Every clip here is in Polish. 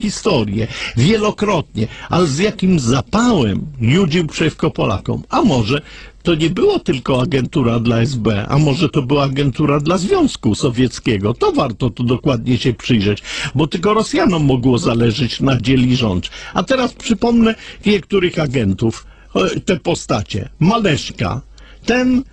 historię wielokrotnie, ale z jakim zapałem judził przeciwko Polakom. A może to nie było tylko agentura dla SB, a może to była agentura dla Związku Sowieckiego. To warto tu dokładnie się przyjrzeć, bo tylko Rosjanom mogło zależeć na dzieli rządź. A teraz przypomnę niektórych agentów, te postacie. Maleszka, ten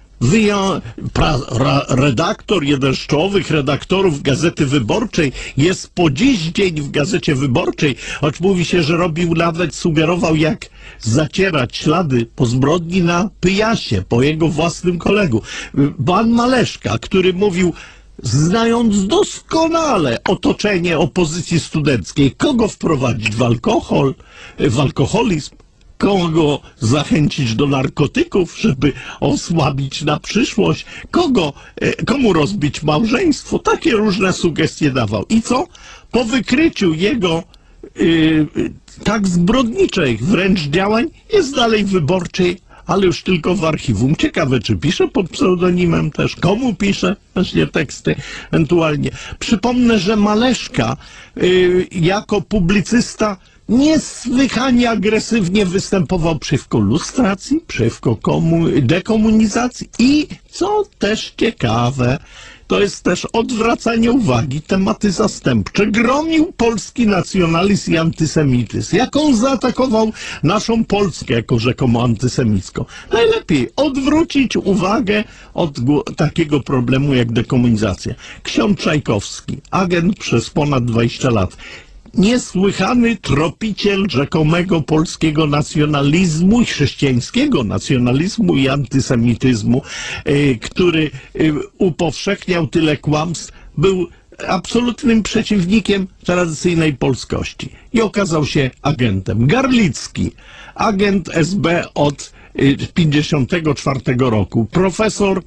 redaktor, jeden z czołowych redaktorów Gazety Wyborczej, jest po dziś dzień w Gazecie Wyborczej, choć mówi się, że robił, nawet sugerował, jak zacierać ślady po zbrodni na Pyjasie, po jego własnym kolegu. Pan Maleszka, który mówił, znając doskonale otoczenie opozycji studenckiej, kogo wprowadzić w alkoholizm, kogo zachęcić do narkotyków, żeby osłabić na przyszłość, komu rozbić małżeństwo. Takie różne sugestie dawał. I co? Po wykryciu jego tak zbrodniczych wręcz działań jest dalej w Wyborczej, ale już tylko w archiwum. Ciekawe, czy pisze pod pseudonimem też, komu pisze właśnie teksty ewentualnie. Przypomnę, że Maleszka jako publicysta niesłychanie agresywnie występował przeciwko lustracji, przeciwko dekomunizacji i, co też ciekawe, to jest też odwracanie uwagi, tematy zastępcze. Gromił polski nacjonalizm i antysemityzm. Jak on zaatakował naszą Polskę jako rzekomo antysemicką. Najlepiej odwrócić uwagę od takiego problemu jak dekomunizacja. Ksiądz Czajkowski, agent przez ponad 20 lat. Niesłychany tropiciel rzekomego polskiego nacjonalizmu i chrześcijańskiego nacjonalizmu i antysemityzmu, który upowszechniał tyle kłamstw, był absolutnym przeciwnikiem tradycyjnej polskości i okazał się agentem. Garlicki, agent SB od 1954 roku, profesor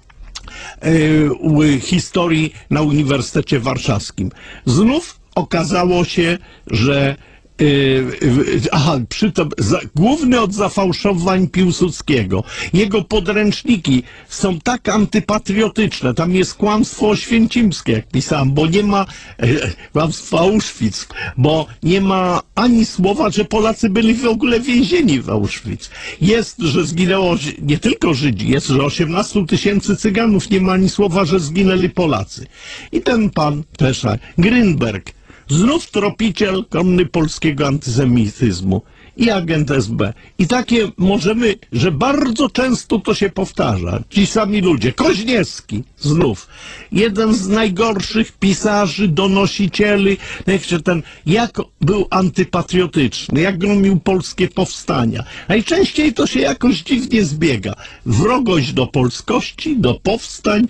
historii na Uniwersytecie Warszawskim. Znów okazało się, że główny od zafałszowań Piłsudskiego. Jego podręczniki są tak antypatriotyczne, tam jest kłamstwo oświęcimskie, jak pisałem, bo nie ma kłamstwa Auschwitz, bo nie ma ani słowa, że Polacy byli w ogóle więzieni w Auschwitz. Jest, że zginęło nie tylko Żydzi, jest, że 18 000 Cyganów, nie ma ani słowa, że zginęli Polacy. I ten pan też, Grünberg, znów tropiciel konny polskiego antysemityzmu i agent SB. I takie możemy, że bardzo często to się powtarza. Ci sami ludzie. Koźniewski znów. Jeden z najgorszych pisarzy, donosicieli. Jak był antypatriotyczny, jak gromił polskie powstania. Najczęściej to się jakoś dziwnie zbiega. Wrogość do polskości, do powstań,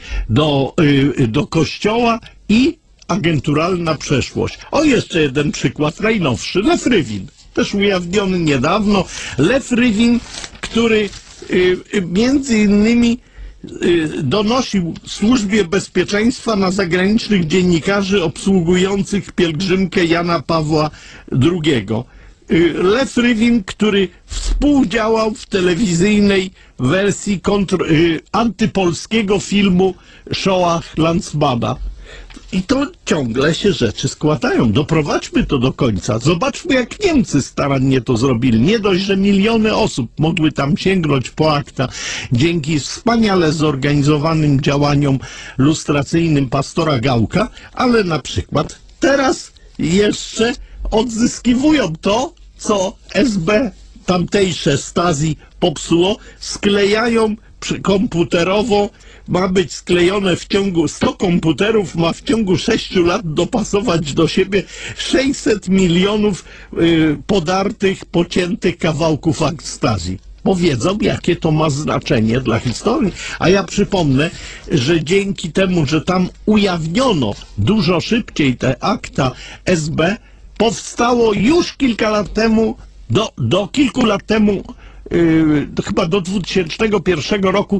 do kościoła i agenturalna przeszłość. O, jeszcze jeden przykład, najnowszy. Lech Rywin, też ujawniony niedawno. Lech Rywin, który między innymi donosił Służbie Bezpieczeństwa na zagranicznych dziennikarzy obsługujących pielgrzymkę Jana Pawła II. Lech Rywin, który współdziałał w telewizyjnej wersji antypolskiego filmu Shoah Landsmana. I to ciągle się rzeczy składają. Doprowadźmy to do końca. Zobaczmy, jak Niemcy starannie to zrobili. Nie dość, że miliony osób mogły tam sięgnąć po akta dzięki wspaniale zorganizowanym działaniom lustracyjnym pastora Gałka, ale na przykład teraz jeszcze odzyskiwują to, co SB, tamtejsze Stasi popsuło, sklejają komputerowo. Ma być sklejone w ciągu 100 komputerów, ma w ciągu 6 lat dopasować do siebie 600 milionów podartych, pociętych kawałków akt Stasi. Bo wiedzą, jakie to ma znaczenie dla historii. A ja przypomnę, że dzięki temu, że tam ujawniono dużo szybciej te akta SB, powstało już kilka lat temu, do kilku lat temu, chyba do 2001 roku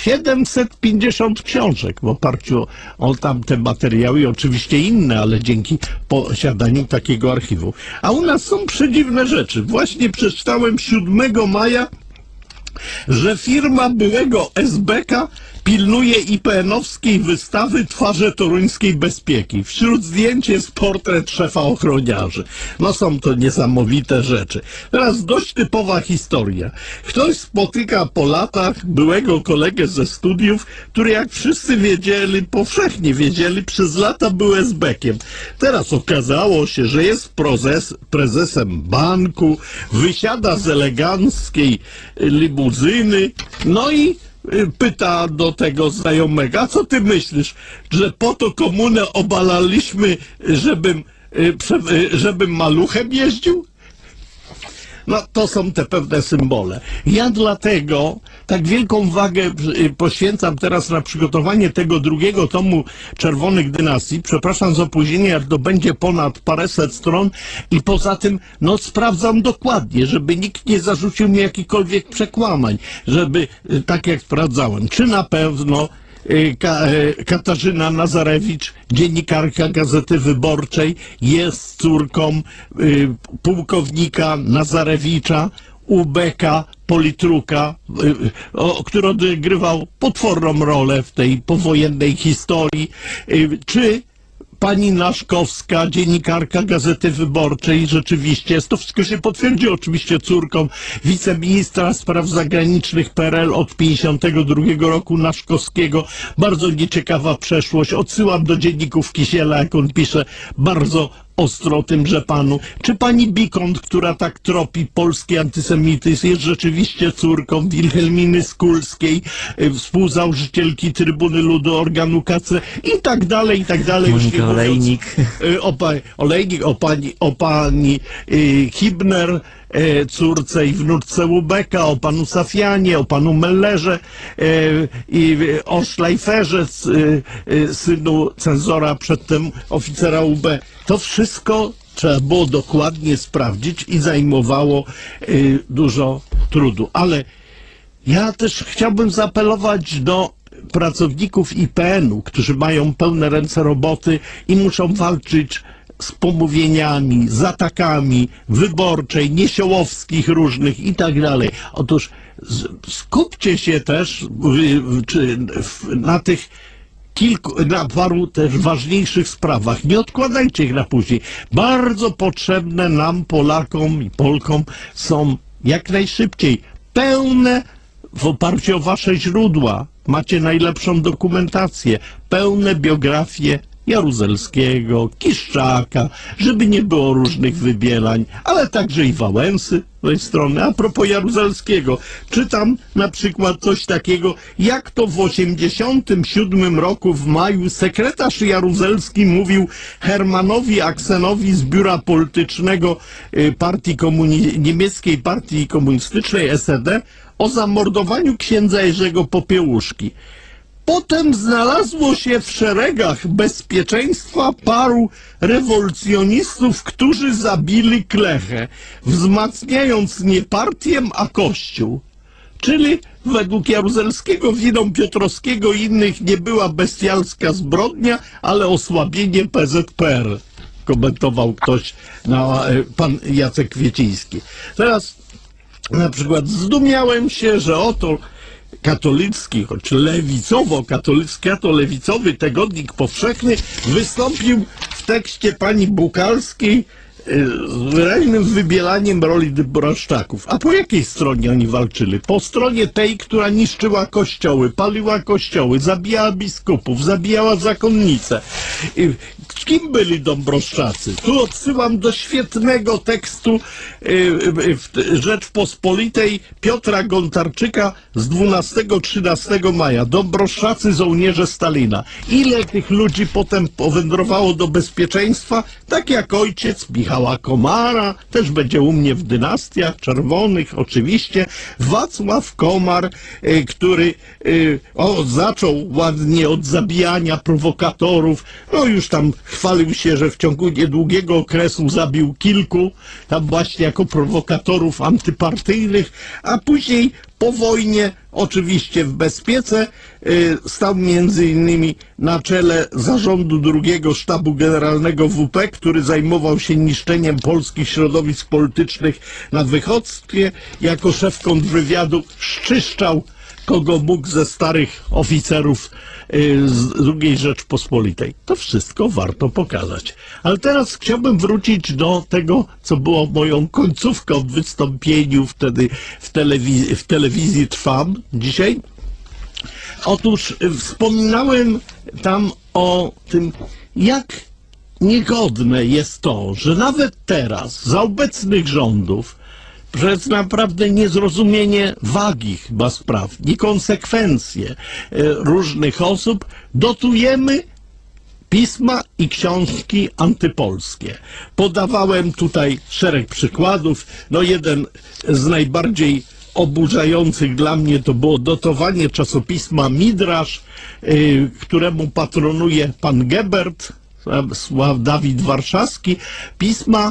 750 książek w oparciu o tamte materiały i oczywiście inne, ale dzięki posiadaniu takiego archiwum. A u nas są przedziwne rzeczy. Właśnie przeczytałem 7 maja, że firma byłego SB-ka pilnuje IPN-owskiej wystawy Twarze toruńskiej bezpieki. Wśród zdjęć jest portret szefa ochroniarzy. No są to niesamowite rzeczy. Teraz dość typowa historia. Ktoś spotyka po latach byłego kolegę ze studiów, który jak wszyscy wiedzieli, powszechnie wiedzieli, przez lata był esbekiem. Teraz okazało się, że jest prezesem banku, wysiada z eleganckiej limuzyny, no i pyta do tego znajomego: a co ty myślisz, że po to komunę obalaliśmy, żebym maluchem jeździł? No, to są te pewne symbole. Ja dlatego tak wielką wagę poświęcam teraz na przygotowanie tego drugiego tomu Czerwonych Dynastii. Przepraszam za opóźnienie, jak to będzie ponad paręset stron i poza tym, no, sprawdzam dokładnie, żeby nikt nie zarzucił mi jakichkolwiek przekłamań, żeby, tak jak sprawdzałem, czy na pewno Katarzyna Nazarewicz, dziennikarka Gazety Wyborczej, jest córką pułkownika Nazarewicza, ubeka, politruka, który odgrywał potworną rolę w tej powojennej historii, czy pani Naszkowska, dziennikarka Gazety Wyborczej, rzeczywiście jest, to wszystko się potwierdzi, oczywiście córką wiceministra spraw zagranicznych PRL od 1952 roku Naszkowskiego. Bardzo nieciekawa przeszłość. Odsyłam do dzienników Kisiela, jak on pisze bardzo ostro o tymże panu. Czy pani Bikont, która tak tropi polski antysemityzm, jest rzeczywiście córką Wilhelminy Skulskiej, współzałożycielki Trybuny Ludu, organu KC i tak dalej, i tak dalej. Monika Olejnik. O pani Hibner, córce i wnuczce Łubeka, o panu Safianie, o panu Mellerze i o Szlajferze, synu cenzora, przedtem oficera UB. To wszystko trzeba było dokładnie sprawdzić i zajmowało dużo trudu. Ale ja też chciałbym zaapelować do pracowników IPN-u, którzy mają pełne ręce roboty i muszą walczyć z pomówieniami, z atakami Wyborczej, Niesiołowskich różnych i tak dalej. Otóż skupcie się też na paru też ważniejszych sprawach. Nie odkładajcie ich na później. Bardzo potrzebne nam, Polakom i Polkom, są jak najszybciej pełne, w oparciu o wasze źródła, macie najlepszą dokumentację, pełne biografie Jaruzelskiego, Kiszczaka, żeby nie było różnych wybielań, ale także i Wałęsy z tej strony. A propos Jaruzelskiego, czytam na przykład coś takiego, jak to w 1987 roku w maju sekretarz Jaruzelski mówił Hermanowi Aksenowi z biura politycznego niemieckiej partii komunistycznej SED o zamordowaniu księdza Jerzego Popiełuszki. Potem znalazło się w szeregach bezpieczeństwa paru rewolucjonistów, którzy zabili Klechę, wzmacniając nie partię, a Kościół. Czyli według Jaruzelskiego winą Piotrowskiego i innych nie była bestialska zbrodnia, ale osłabienie PZPR. Komentował ktoś, pan Jacek Kwieciński. Teraz na przykład zdumiałem się, że oto katolicki, choć lewicowo-lewicowy tygodnik powszechny wystąpił w tekście pani Bukalskiej z wyraźnym wybielaniem roli Dyboroszczaków. A po jakiej stronie oni walczyli? Po stronie tej, która niszczyła kościoły, paliła kościoły, zabijała biskupów, zabijała zakonnice. Kim byli Dąbrowszczacy? Tu odsyłam do świetnego tekstu Rzeczpospolitej Piotra Gontarczyka z 12-13 maja. Dąbrowszczacy, żołnierze Stalina. Ile tych ludzi potem powędrowało do bezpieczeństwa? Tak jak ojciec Michała Komara, też będzie u mnie w dynastiach czerwonych oczywiście, Wacław Komar, który zaczął ładnie od zabijania prowokatorów, no już tam chwalił się, że w ciągu niedługiego okresu zabił kilku, tam właśnie jako prowokatorów antypartyjnych, a później po wojnie, oczywiście w bezpiece, stał między innymi na czele zarządu drugiego sztabu generalnego WP, który zajmował się niszczeniem polskich środowisk politycznych na wychodztwie. Jako szef kontrwywiadu szczyszczał kogo mógł ze starych oficerów z II Rzeczpospolitej. To wszystko warto pokazać. Ale teraz chciałbym wrócić do tego, co było moją końcówką w wystąpieniu wtedy w telewizji Trwam dzisiaj. Otóż wspominałem tam o tym, jak niegodne jest to, że nawet teraz, za obecnych rządów, przez naprawdę niezrozumienie wagi chyba spraw, niekonsekwencje różnych osób, dotujemy pisma i książki antypolskie. Podawałem tutaj szereg przykładów. No jeden z najbardziej oburzających dla mnie to było dotowanie czasopisma Midrasz, któremu patronuje pan Gebert, Dawid Warszawski, pisma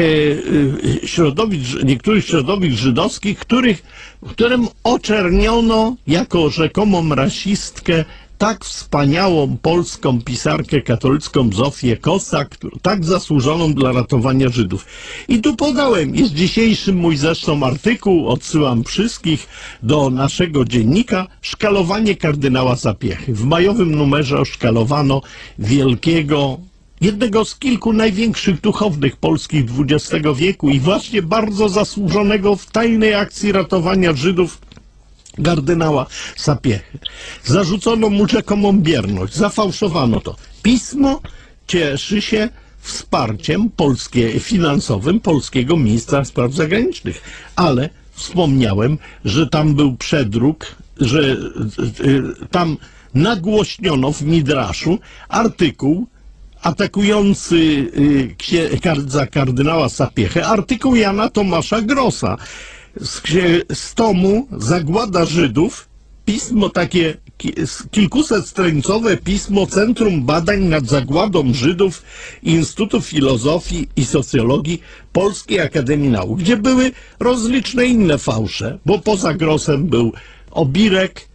niektórych środowisk żydowskich, którym oczerniono jako rzekomą rasistkę tak wspaniałą polską pisarkę katolicką Zofię Kossak, tak zasłużoną dla ratowania Żydów. I tu podałem, jest dzisiejszy mój zresztą artykuł, odsyłam wszystkich do naszego dziennika, szkalowanie kardynała Sapiechy. W majowym numerze oszkalowano jednego z kilku największych duchownych polskich XX wieku i właśnie bardzo zasłużonego w tajnej akcji ratowania Żydów kardynała Sapiechy. Zarzucono mu rzekomą bierność, zafałszowano to. Pismo cieszy się wsparciem finansowym polskiego ministra spraw zagranicznych, ale wspomniałem, że tam był przedruk, że tam nagłośniono w Midraszu artykuł atakujący za kardynała Sapiechę, artykuł Jana Tomasza Grossa z tomu Zagłada Żydów, pismo takie kilkusetstronicowe pismo Centrum Badań nad Zagładą Żydów Instytutu Filozofii i Socjologii Polskiej Akademii Nauk, gdzie były rozliczne inne fałsze, bo poza Grossem był Obirek,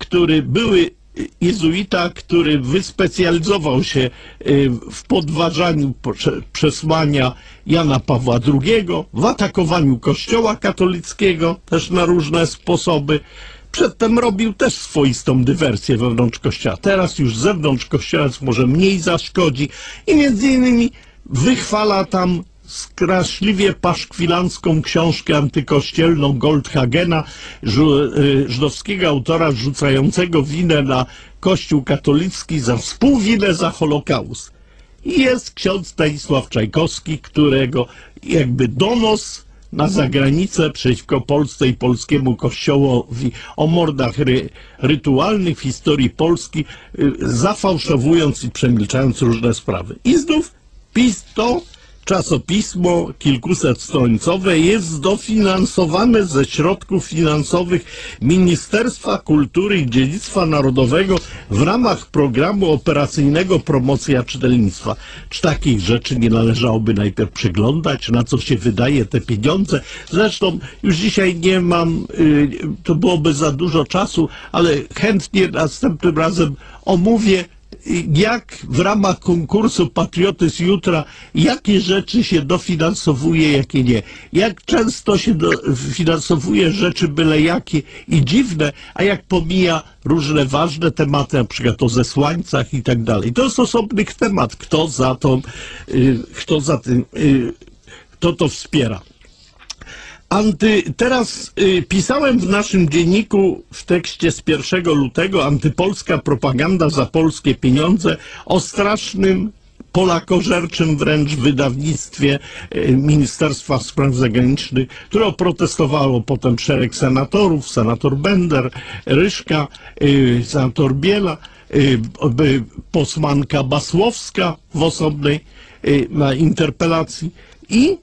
jezuita, który wyspecjalizował się w podważaniu przesłania Jana Pawła II, w atakowaniu Kościoła katolickiego też na różne sposoby. Przedtem robił też swoistą dywersję wewnątrz Kościoła. Teraz już zewnątrz Kościoła może mniej zaszkodzi i między innymi wychwala tam straszliwie paszkwilancką książkę antykościelną Goldhagena, żydowskiego autora rzucającego winę na Kościół katolicki za współwinę za Holokaust. I jest ksiądz Stanisław Czajkowski, którego jakby donos na zagranicę przeciwko Polsce i polskiemu kościołowi o mordach rytualnych w historii Polski, zafałszowując i przemilczając różne sprawy. I znów to czasopismo kilkusetstronicowe jest dofinansowane ze środków finansowych Ministerstwa Kultury i Dziedzictwa Narodowego w ramach programu operacyjnego Promocja Czytelnictwa. Czy takich rzeczy nie należałoby najpierw przyglądać, na co się wydaje te pieniądze? Zresztą już dzisiaj nie mam, to byłoby za dużo czasu, ale chętnie następnym razem omówię, jak w ramach konkursu Patriotyzm Jutra, jakie rzeczy się dofinansowuje, jakie nie. Jak często się finansowuje rzeczy byle jakie i dziwne, a jak pomija różne ważne tematy, na przykład o zesłańcach i tak dalej. To jest osobny temat, kto to wspiera. Teraz pisałem w naszym dzienniku w tekście z 1 lutego antypolska propaganda za polskie pieniądze o strasznym, polakożerczym wręcz wydawnictwie Ministerstwa Spraw Zagranicznych, które protestowało potem szereg senatorów, senator Bender, Ryszka, senator Biela, posłanka Basłowska w osobnej na interpelacji i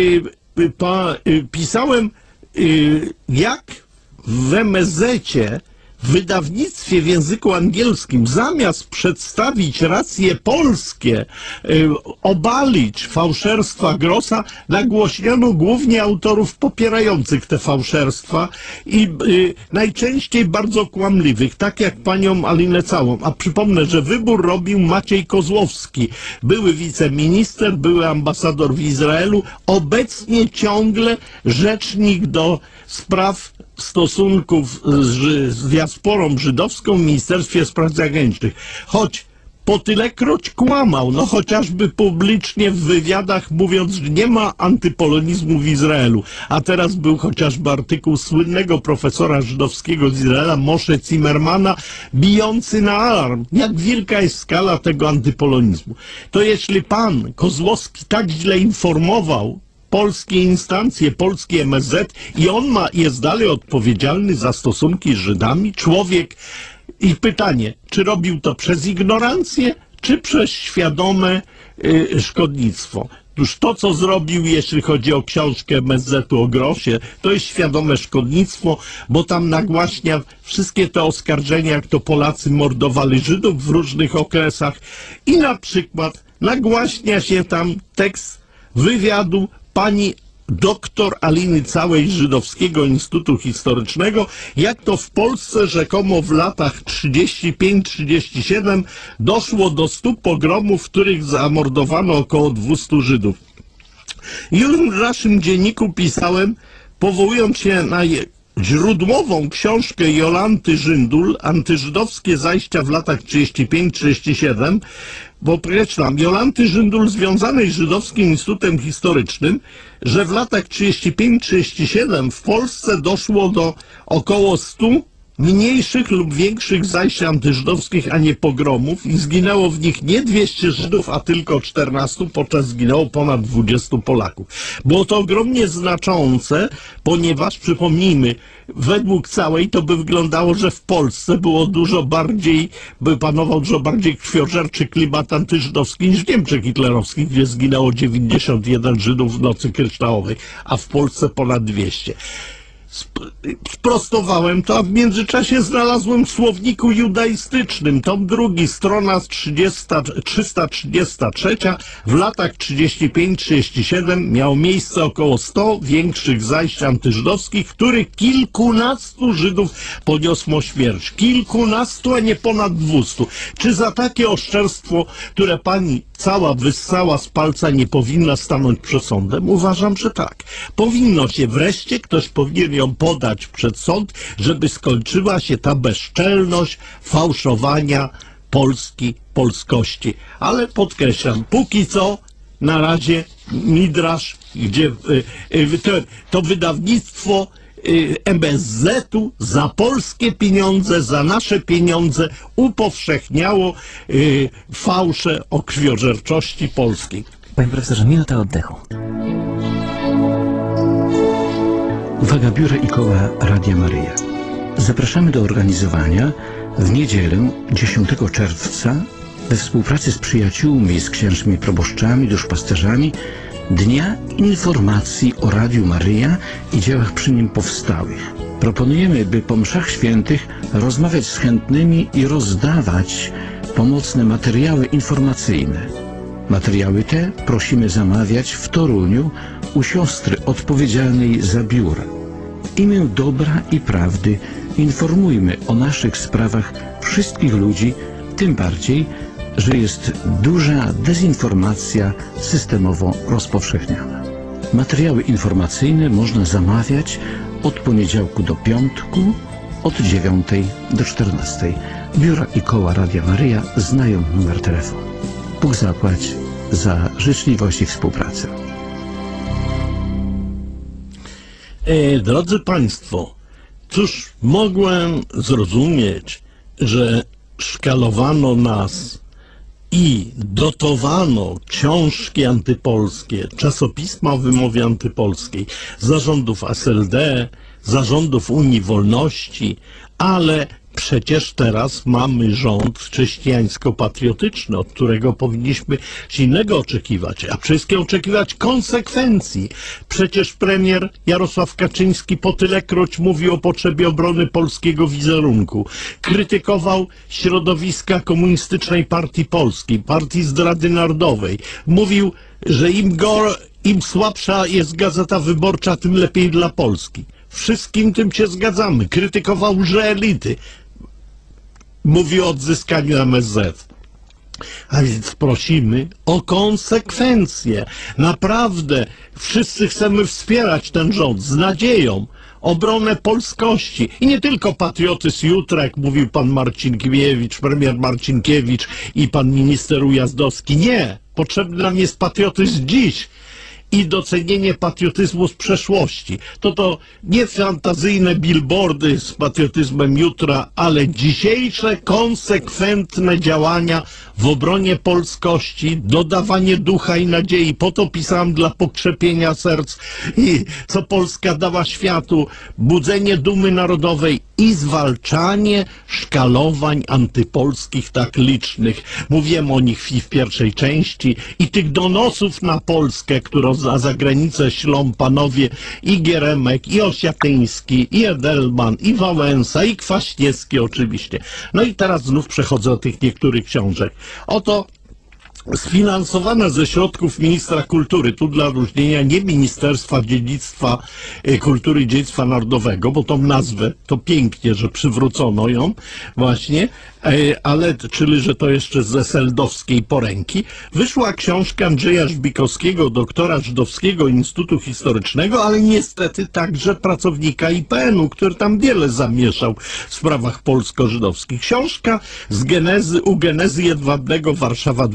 pisałem, jak w MSZ-cie, w wydawnictwie w języku angielskim, zamiast przedstawić racje polskie, obalić fałszerstwa Grossa, nagłośniono głównie autorów popierających te fałszerstwa i najczęściej bardzo kłamliwych, tak jak panią Alinę Całą. A przypomnę, że wybór robił Maciej Kozłowski, były wiceminister, były ambasador w Izraelu, obecnie ciągle rzecznik do spraw stosunków z diasporą żydowską w Ministerstwie Spraw Zagranicznych. Choć po tylekroć kłamał, no chociażby publicznie w wywiadach mówiąc, że nie ma antypolonizmu w Izraelu. A teraz był chociażby artykuł słynnego profesora żydowskiego z Izraela, Moshe Zimmermana, bijący na alarm. Jak wielka jest skala tego antypolonizmu. To jeśli pan Kozłowski tak źle informował polskie instancje, polski MSZ i on jest dalej odpowiedzialny za stosunki z Żydami, człowiek. I pytanie, czy robił to przez ignorancję, czy przez świadome szkodnictwo? Otóż to, co zrobił, jeśli chodzi o książkę MSZ-u o Grosie, to jest świadome szkodnictwo, bo tam nagłaśnia wszystkie te oskarżenia, jak to Polacy mordowali Żydów w różnych okresach i na przykład nagłaśnia się tam tekst wywiadu pani doktor Aliny Całej z Żydowskiego Instytutu Historycznego, jak to w Polsce rzekomo w latach 35-37 doszło do 100 pogromów, w których zamordowano około 200 Żydów. Już w naszym dzienniku pisałem, powołując się na źródłową książkę Jolanty Żyndul, Antyżydowskie zajścia w latach 35-37, bo podkreślam, Jolanty Żyndul związanej z Żydowskim Instytutem Historycznym, że w latach 35-37 w Polsce doszło do około 100 mniejszych lub większych zajść antyżydowskich, a nie pogromów i zginęło w nich nie 200 Żydów, a tylko 14, podczas zginęło ponad 20 Polaków. Było to ogromnie znaczące, ponieważ, przypomnijmy, według Całej to by wyglądało, że w Polsce było dużo bardziej, by panował dużo bardziej krwiożerczy klimat antyżydowski niż w Niemczech hitlerowskich, gdzie zginęło 91 Żydów w Nocy Kryształowej, a w Polsce ponad 200. Sprostowałem to, a w międzyczasie znalazłem w słowniku judaistycznym, tom 2, strona 333, w latach 35-37 miało miejsce około 100 większych zajść antyżydowskich, w których kilkunastu Żydów poniosło śmierć. Kilkunastu, a nie ponad 200. Czy za takie oszczerstwo, które pani Cała wyssała z palca, nie powinna stanąć przed sądem? Uważam, że tak. Powinno się wreszcie, ktoś powinien ją podać przed sąd, żeby skończyła się ta bezczelność fałszowania Polski, polskości. Ale podkreślam, póki co na razie Midrasz, gdzie to wydawnictwo MSZ-u za polskie pieniądze, za nasze pieniądze upowszechniało fałsze o krwiożerczości polskiej. Panie profesorze, minuta oddechu. Uwaga Biura i Koła Radia Maryja. Zapraszamy do organizowania w niedzielę 10 czerwca we współpracy z przyjaciółmi i z księżmi proboszczami, duszpasterzami Dnia Informacji o Radiu Maryja i dziełach przy nim powstałych. Proponujemy, by po mszach świętych rozmawiać z chętnymi i rozdawać pomocne materiały informacyjne. Materiały te prosimy zamawiać w Toruniu u siostry odpowiedzialnej za biuro. W imię dobra i prawdy informujmy o naszych sprawach wszystkich ludzi, tym bardziej, że jest duża dezinformacja systemowo rozpowszechniana. Materiały informacyjne można zamawiać od poniedziałku do piątku, od 9 do 14. Biura i Koła Radia Maryja znają numer telefonu. Bóg zapłać za życzliwość i współpracę. Drodzy Państwo, cóż, mogłem zrozumieć, że szkalowano nas i dotowano książki antypolskie, czasopisma o wymowie antypolskiej, zarządów SLD, zarządów Unii Wolności, ale przecież teraz mamy rząd chrześcijańsko-patriotyczny, od którego powinniśmy się innego oczekiwać, a przede wszystkim oczekiwać konsekwencji. Przecież premier Jarosław Kaczyński po tylekroć mówił o potrzebie obrony polskiego wizerunku. Krytykował środowiska Komunistycznej Partii Polskiej, Partii Zdrady Narodowej. Mówił, że im słabsza jest Gazeta Wyborcza, tym lepiej dla Polski. Wszystkim tym się zgadzamy. Krytykował łże elity. Mówi o odzyskaniu MSZ. A więc prosimy o konsekwencje. Naprawdę wszyscy chcemy wspierać ten rząd z nadzieją, obronę polskości. I nie tylko patriotyzm jutra, jak mówił pan Marcinkiewicz, premier Marcinkiewicz i pan minister Ujazdowski. Nie. Potrzebny nam jest patriotyzm dziś i docenienie patriotyzmu z przeszłości. To nie fantazyjne billboardy z patriotyzmem jutra, ale dzisiejsze, konsekwentne działania w obronie polskości, dodawanie ducha i nadziei. Po to pisałem dla pokrzepienia serc i co Polska dała światu, budzenie dumy narodowej i zwalczanie szkalowań antypolskich tak licznych. Mówiłem o nich w pierwszej części i tych donosów na Polskę, którą za granicę ślą panowie i Geremek, i Osiatyński, i Edelman, i Wałęsa, i Kwaśniewski oczywiście. No i teraz znów przechodzę do tych niektórych książek. Oto sfinansowane ze środków ministra kultury, tu dla odróżnienia nie Ministerstwa Dziedzictwa Kultury i Dziedzictwa Narodowego, bo tą nazwę, to pięknie, że przywrócono ją właśnie, ale czyli, że to jeszcze z eseldowskiej poręki, wyszła książka Andrzeja Żbikowskiego, doktora Żydowskiego Instytutu Historycznego, ale niestety także pracownika IPN-u, który tam wiele zamieszał w sprawach polsko-żydowskich. Książka z u genezy Jedwabnego Warszawa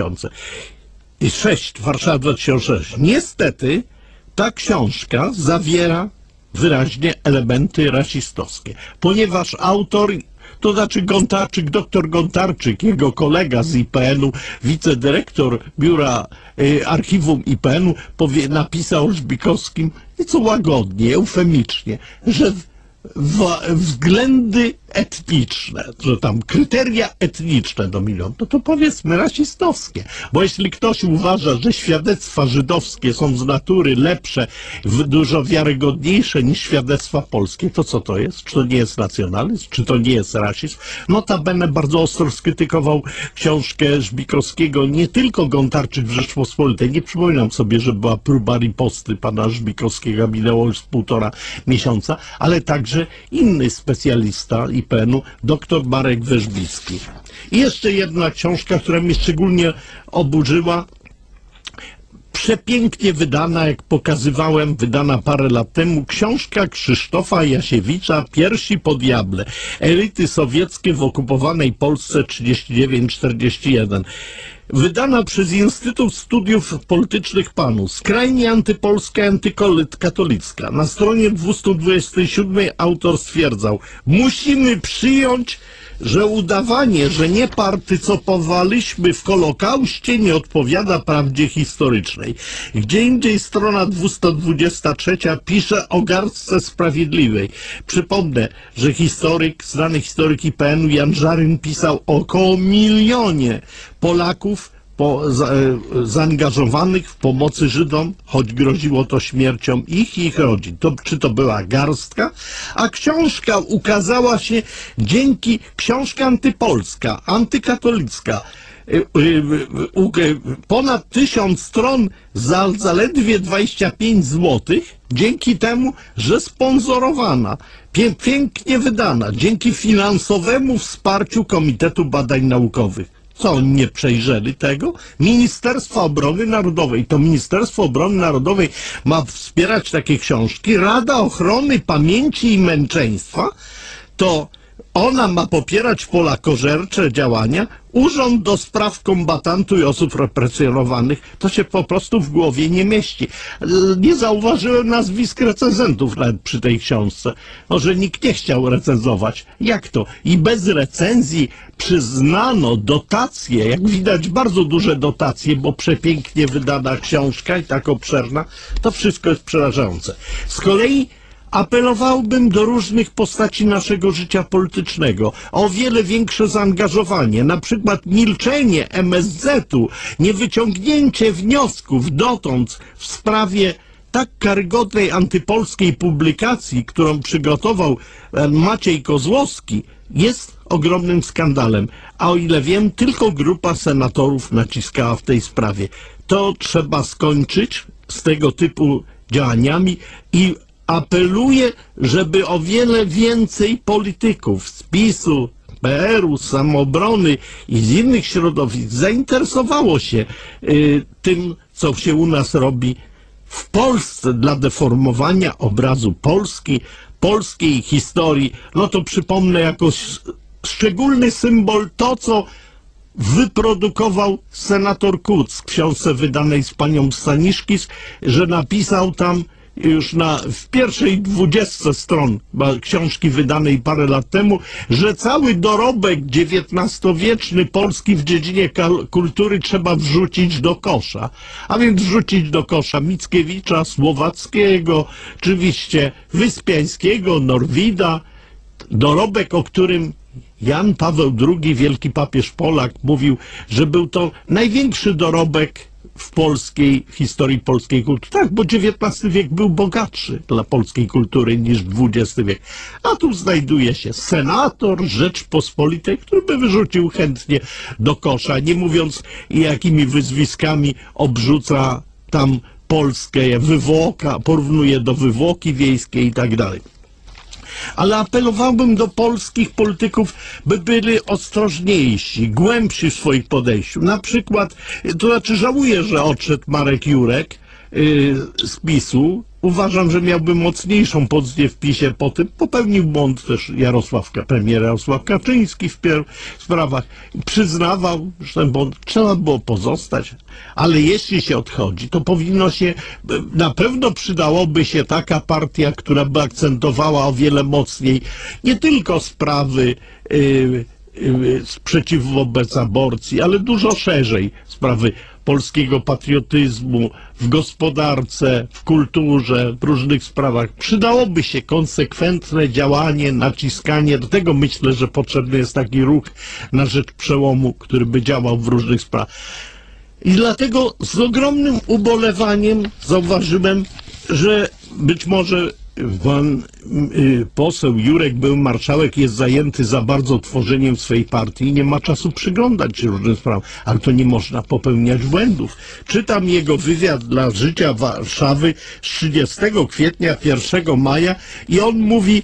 2006, Warszawa 2006. Niestety ta książka zawiera wyraźnie elementy rasistowskie, ponieważ autor, to znaczy Gontarczyk, doktor Gontarczyk, jego kolega z IPN-u, wicedyrektor biura archiwum IPN-u, napisał Żbikowskim, nieco łagodnie, eufemicznie, że względy etniczne, że tam kryteria etniczne dominują, to powiedzmy rasistowskie. Bo jeśli ktoś uważa, że świadectwa żydowskie są z natury lepsze, dużo wiarygodniejsze niż świadectwa polskie, to co to jest? Czy to nie jest nacjonalizm? Czy to nie jest rasizm? Notabene bardzo ostro skrytykował książkę Żbikowskiego nie tylko Gontarczyk w Rzeczpospolitej. Nie przypominam sobie, że była próba riposty pana Żbikowskiego, minęło już 1,5 miesiąca, ale także inny specjalista IPN-u, dr Marek Wierzbicki. I jeszcze jedna książka, która mnie szczególnie oburzyła, przepięknie wydana, jak pokazywałem, wydana parę lat temu, książka Krzysztofa Jasiewicza Piersi po diable. Elity sowieckie w okupowanej Polsce 39-41. Wydana przez Instytut Studiów Politycznych PAN-u, skrajnie antypolska, antykatolicka. Na stronie 227 autor stwierdzał: musimy przyjąć, że udawanie, że nie partycypowaliśmy w Holokauście, nie odpowiada prawdzie historycznej. Gdzie indziej strona 223 pisze o garstce sprawiedliwej. Przypomnę, że historyk, znany historyk IPN-u Jan Żaryn pisał o około 1 milionie Polaków zaangażowanych w pomocy Żydom, choć groziło to śmiercią ich i ich rodzin. Czy to była garstka? A książka ukazała się dzięki, książka antypolska, antykatolicka, ponad 1000 stron za zaledwie 25 zł, dzięki temu, że sponsorowana, pięknie wydana, dzięki finansowemu wsparciu Komitetu Badań Naukowych. Co, oni nie przejrzeli tego? Ministerstwo Obrony Narodowej, to Ministerstwo Obrony Narodowej ma wspierać takie książki. Rada Ochrony Pamięci i Męczeństwa, to ona ma popierać polakożercze działania. Urząd do Spraw Kombatantów i Osób Represjonowanych, to się po prostu w głowie nie mieści. Nie zauważyłem nazwisk recenzentów nawet przy tej książce. Może nikt nie chciał recenzować. Jak to? I bez recenzji przyznano dotacje, jak widać bardzo duże dotacje, bo przepięknie wydana książka i tak obszerna, to wszystko jest przerażające. Z kolei apelowałbym do różnych postaci naszego życia politycznego o wiele większe zaangażowanie, na przykład milczenie MSZ-u, niewyciągnięcie wniosków dotąd w sprawie tak karygodnej antypolskiej publikacji, którą przygotował Maciej Kozłowski, jest ogromnym skandalem. A o ile wiem, tylko grupa senatorów naciskała w tej sprawie. To trzeba skończyć z tego typu działaniami i apeluję, żeby o wiele więcej polityków z PiS-u, PR-u, Samoobrony i z innych środowisk zainteresowało się tym, co się u nas robi w Polsce dla deformowania obrazu Polski, polskiej historii. No to przypomnę jako szczególny symbol to, co wyprodukował senator Kuc w książce wydanej z panią Staniszkis, że napisał tam już w pierwszej 20 stron książki wydanej parę lat temu, że cały dorobek XIX-wieczny Polski w dziedzinie kultury trzeba wrzucić do kosza. A więc wrzucić do kosza Mickiewicza, Słowackiego, oczywiście Wyspiańskiego, Norwida, dorobek, o którym Jan Paweł II, wielki papież Polak, mówił, że był to największy dorobek w historii polskiej kultury. Tak, bo XIX wiek był bogatszy dla polskiej kultury niż XX wiek. A tu znajduje się senator Rzeczpospolitej, który by wyrzucił chętnie do kosza, nie mówiąc jakimi wyzwiskami obrzuca tam Polskę, porównuje do wywłoki wiejskiej i tak dalej. Ale apelowałbym do polskich polityków, by byli ostrożniejsi, głębsi w swoim podejściu. Na przykład, to znaczy żałuję, że odszedł Marek Jurek z PiS-u. Uważam, że miałby mocniejszą pozycję w PiS-ie po tym. Popełnił błąd też premier Jarosław Kaczyński w sprawach. Przyznawał, że trzeba było pozostać. Ale jeśli się odchodzi, to powinno się, na pewno przydałoby się taka partia, która by akcentowała o wiele mocniej nie tylko sprawy sprzeciwu wobec aborcji, ale dużo szerzej sprawy polskiego patriotyzmu w gospodarce, w kulturze, w różnych sprawach. Przydałoby się konsekwentne działanie, naciskanie. Do tego myślę, że potrzebny jest taki ruch na rzecz przełomu, który by działał w różnych sprawach. I dlatego z ogromnym ubolewaniem zauważyłem, że być może pan poseł Jurek, był marszałek, jest zajęty za bardzo tworzeniem swojej partii i nie ma czasu przyglądać się różnym sprawom, ale to nie można popełniać błędów. Czytam jego wywiad dla Życia Warszawy z 30 kwietnia, 1 maja i on mówi: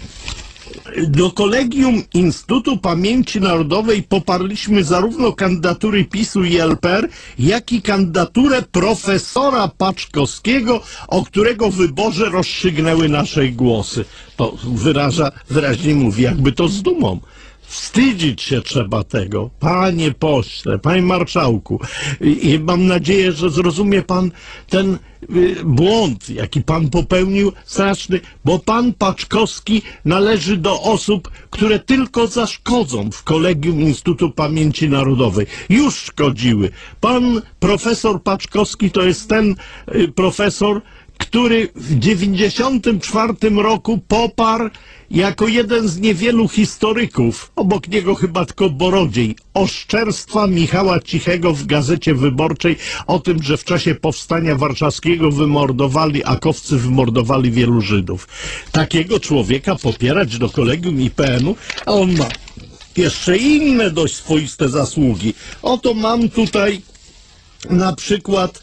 do Kolegium Instytutu Pamięci Narodowej poparliśmy zarówno kandydatury PiS-u i LPR, jak i kandydaturę profesora Paczkowskiego, o którego wyborze rozstrzygnęły nasze głosy. To wyraźnie mówi, jakby to z dumą. Wstydzić się trzeba tego, panie pośle, panie marszałku. I mam nadzieję, że zrozumie pan ten błąd, jaki pan popełnił, straszny, bo pan Paczkowski należy do osób, które tylko zaszkodzą w Kolegium Instytutu Pamięci Narodowej. Już szkodziły. Pan profesor Paczkowski to jest ten profesor, który w 1994 roku poparł jako jeden z niewielu historyków, obok niego chyba tylko Borodziej, oszczerstwa Michała Cichego w Gazecie Wyborczej o tym, że w czasie powstania warszawskiego akowcy wymordowali wielu Żydów. Takiego człowieka popierać do Kolegium IPN-u, a on ma jeszcze inne dość swoiste zasługi. Oto mam tutaj na przykład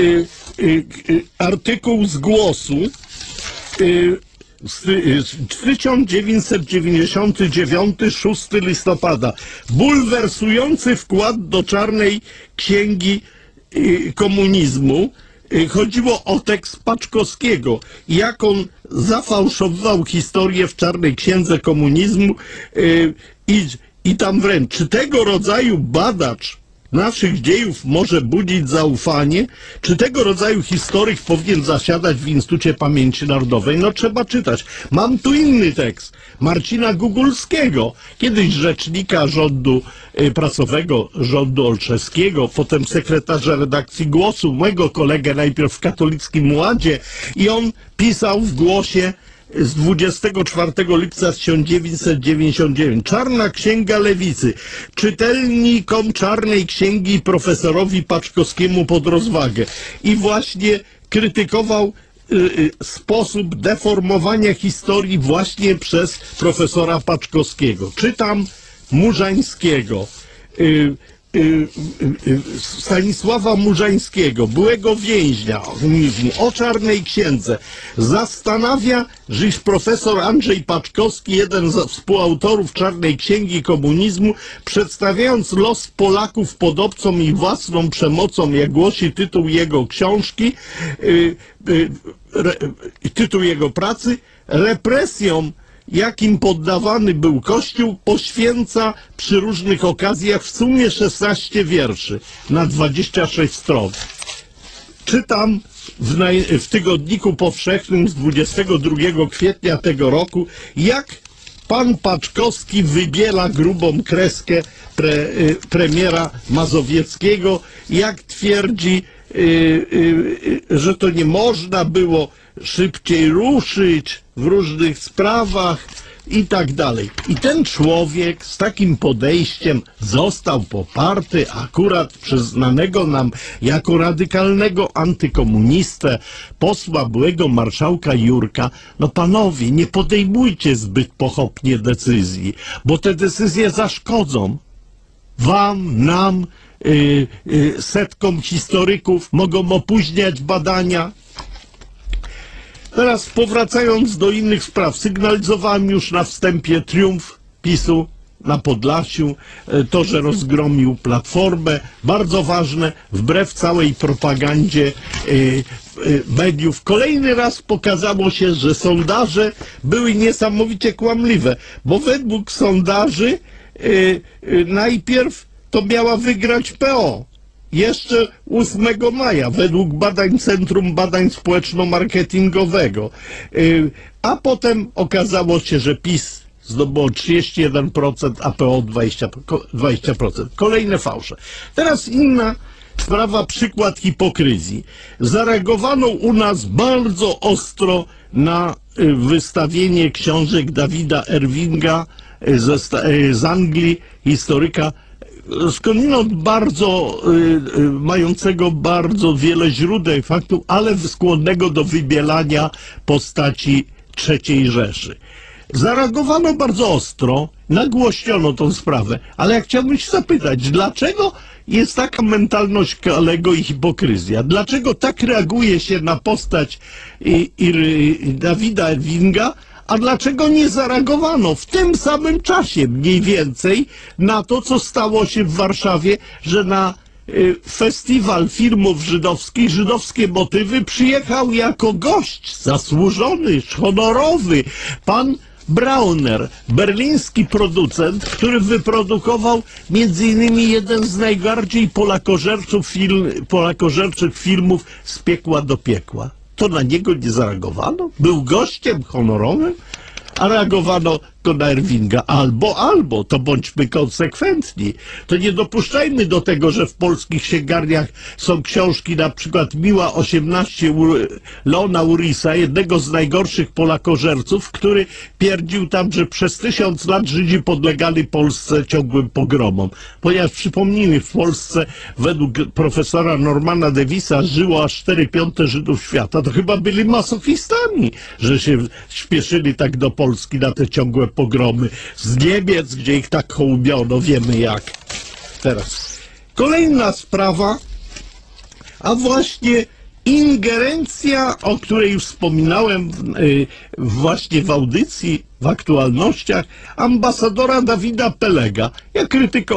artykuł z Głosu z 1999, 6 listopada. Bulwersujący wkład do czarnej księgi komunizmu. Chodziło o tekst Paczkowskiego, jak on zafałszował historię w czarnej księdze komunizmu i tam wręcz, czy tego rodzaju badacz naszych dziejów może budzić zaufanie? Czy tego rodzaju historyk powinien zasiadać w Instytucie Pamięci Narodowej? No trzeba czytać. Mam tu inny tekst Marcina Gugulskiego, kiedyś rzecznika rządu prasowego, rządu Olszewskiego, potem sekretarza redakcji Głosu, mojego kolegę najpierw w Katolickim Ładzie, i on pisał w Głosie z 24 lipca 1999. Czarna Księga Lewicy. Czytelnikom Czarnej Księgi profesorowi Paczkowskiemu pod rozwagę. I właśnie krytykował sposób deformowania historii właśnie przez profesora Paczkowskiego. Czytam Murzańskiego. Stanisława Murzańskiego, byłego więźnia o Czarnej Księdze, zastanawia, że profesor Andrzej Paczkowski, jeden ze współautorów Czarnej Księgi Komunizmu, przedstawiając los Polaków podobcom i własną przemocą, jak głosi tytuł jego książki, tytuł jego pracy, represjom, jakim poddawany był Kościół, poświęca przy różnych okazjach w sumie 16 wierszy na 26 stron. Czytam w Tygodniku Powszechnym z 22 kwietnia tego roku, jak pan Paczkowski wybiela grubą kreskę premiera Mazowieckiego, jak twierdzi, że to nie można było szybciej ruszyć w różnych sprawach i tak dalej. I ten człowiek z takim podejściem został poparty akurat przez znanego nam jako radykalnego antykomunistę posła byłego marszałka Jurka. No panowie, nie podejmujcie zbyt pochopnie decyzji, bo te decyzje zaszkodzą wam, nam, setkom historyków, mogą opóźniać badania. Teraz powracając do innych spraw, sygnalizowałem już na wstępie triumf PiS-u na Podlasiu, to, że rozgromił Platformę, bardzo ważne, wbrew całej propagandzie mediów. Kolejny raz pokazało się, że sondaże były niesamowicie kłamliwe, bo według sondaży najpierw to miała wygrać PO. Jeszcze 8 maja, według badań Centrum Badań Społeczno-Marketingowego. A potem okazało się, że PiS zdobyło 31%, a PO 20%. Kolejne fałsze. Teraz inna sprawa, przykład hipokryzji. Zareagowano u nas bardzo ostro na wystawienie książek Davida Irvinga z Anglii, historyka, skądinąd bardzo, mającego bardzo wiele źródeł faktów, ale skłonnego do wybielania postaci III Rzeszy. Zareagowano bardzo ostro, nagłośniono tą sprawę, ale ja chciałbym się zapytać, dlaczego jest taka mentalność Kalego i hipokryzja? Dlaczego tak reaguje się na postać Davida Irvinga, a dlaczego nie zareagowano w tym samym czasie mniej więcej na to, co stało się w Warszawie, że na festiwal filmów żydowskich, żydowskie motywy przyjechał jako gość zasłużony, honorowy pan Brauner, berliński producent, który wyprodukował między innymi jeden z najbardziej polakożerczych filmów Z piekła do piekła. To na niego nie zareagowano? Był gościem honorowym, a reagowano to na Irvinga. Albo, to bądźmy konsekwentni. To nie dopuszczajmy do tego, że w polskich księgarniach są książki, na przykład Miła 18 Leona Urisa, jednego z najgorszych polakożerców, który pierdził tam, że przez 1000 lat Żydzi podlegali Polsce ciągłym pogromom. Ponieważ przypomnijmy, w Polsce według profesora Normana Davisa żyło aż 4/5 Żydów świata. To chyba byli masochistami, że się śpieszyli tak do Polski na te ciągłe pogromy z Niemiec, gdzie ich tak hołbiono, wiemy jak. Teraz kolejna sprawa, a właśnie ingerencja, o której już wspominałem właśnie w audycji, w aktualnościach, ambasadora Dawida Pelega, jak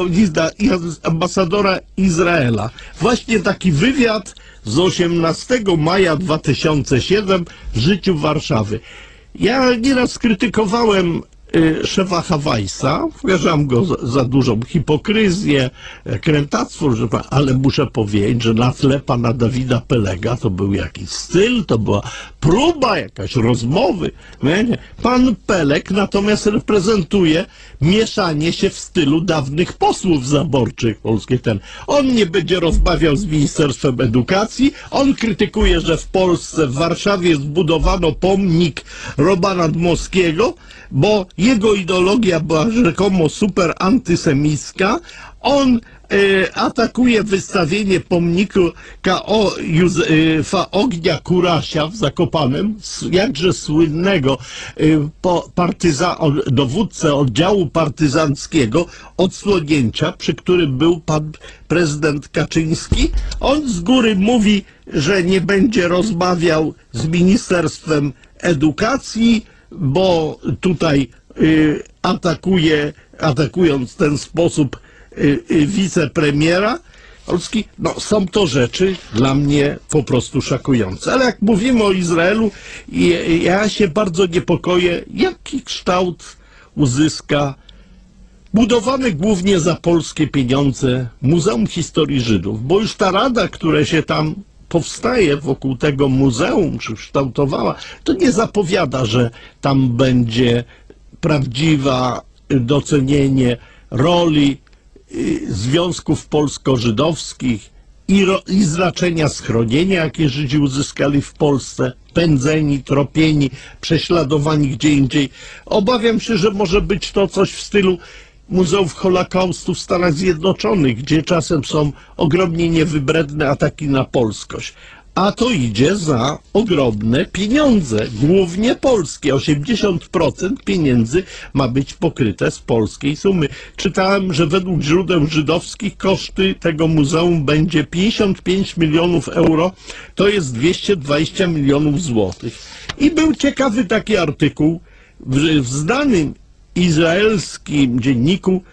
ambasadora Izraela. Właśnie taki wywiad z 18 maja 2007 w Życiu Warszawy. Ja nieraz krytykowałem szefa Hawajsa, uważam go za dużą hipokryzję, krętactwo, ale muszę powiedzieć, że na tle pana Dawida Pelega to był jakiś styl, to była próba jakaś rozmowy. Pan Peleg natomiast reprezentuje mieszanie się w stylu dawnych posłów zaborczych polskich. On nie będzie rozmawiał z Ministerstwem Edukacji, on krytykuje, że w Polsce, w Warszawie zbudowano pomnik Romana Dmowskiego, bo jego ideologia była rzekomo super antysemicka, on atakuje wystawienie pomnika Józefa Ognia Kurasia w Zakopanem, jakże słynnego dowódcę oddziału partyzanckiego, odsłonięcia, przy którym był pan prezydent Kaczyński. On z góry mówi, że nie będzie rozmawiał z Ministerstwem Edukacji, bo tutaj atakując w ten sposób wicepremiera Polski. No, są to rzeczy dla mnie po prostu szokujące. Ale jak mówimy o Izraelu, ja się bardzo niepokoję, jaki kształt uzyska budowane głównie za polskie pieniądze Muzeum Historii Żydów, bo już ta rada, która się tam powstaje wokół tego muzeum, czy kształtowała, to nie zapowiada, że tam będzie prawdziwe docenienie roli związków polsko-żydowskich i znaczenia schronienia, jakie Żydzi uzyskali w Polsce, pędzeni, tropieni, prześladowani gdzie indziej. Obawiam się, że może być to coś w stylu Muzeów Holokaustu w Stanach Zjednoczonych, gdzie czasem są ogromnie niewybredne ataki na polskość. A to idzie za ogromne pieniądze, głównie polskie. 80% pieniędzy ma być pokryte z polskiej sumy. Czytałem, że według źródeł żydowskich koszty tego muzeum będzie 55 milionów euro, to jest 220 milionów złotych. I był ciekawy taki artykuł w znanym izraelskim dzienniku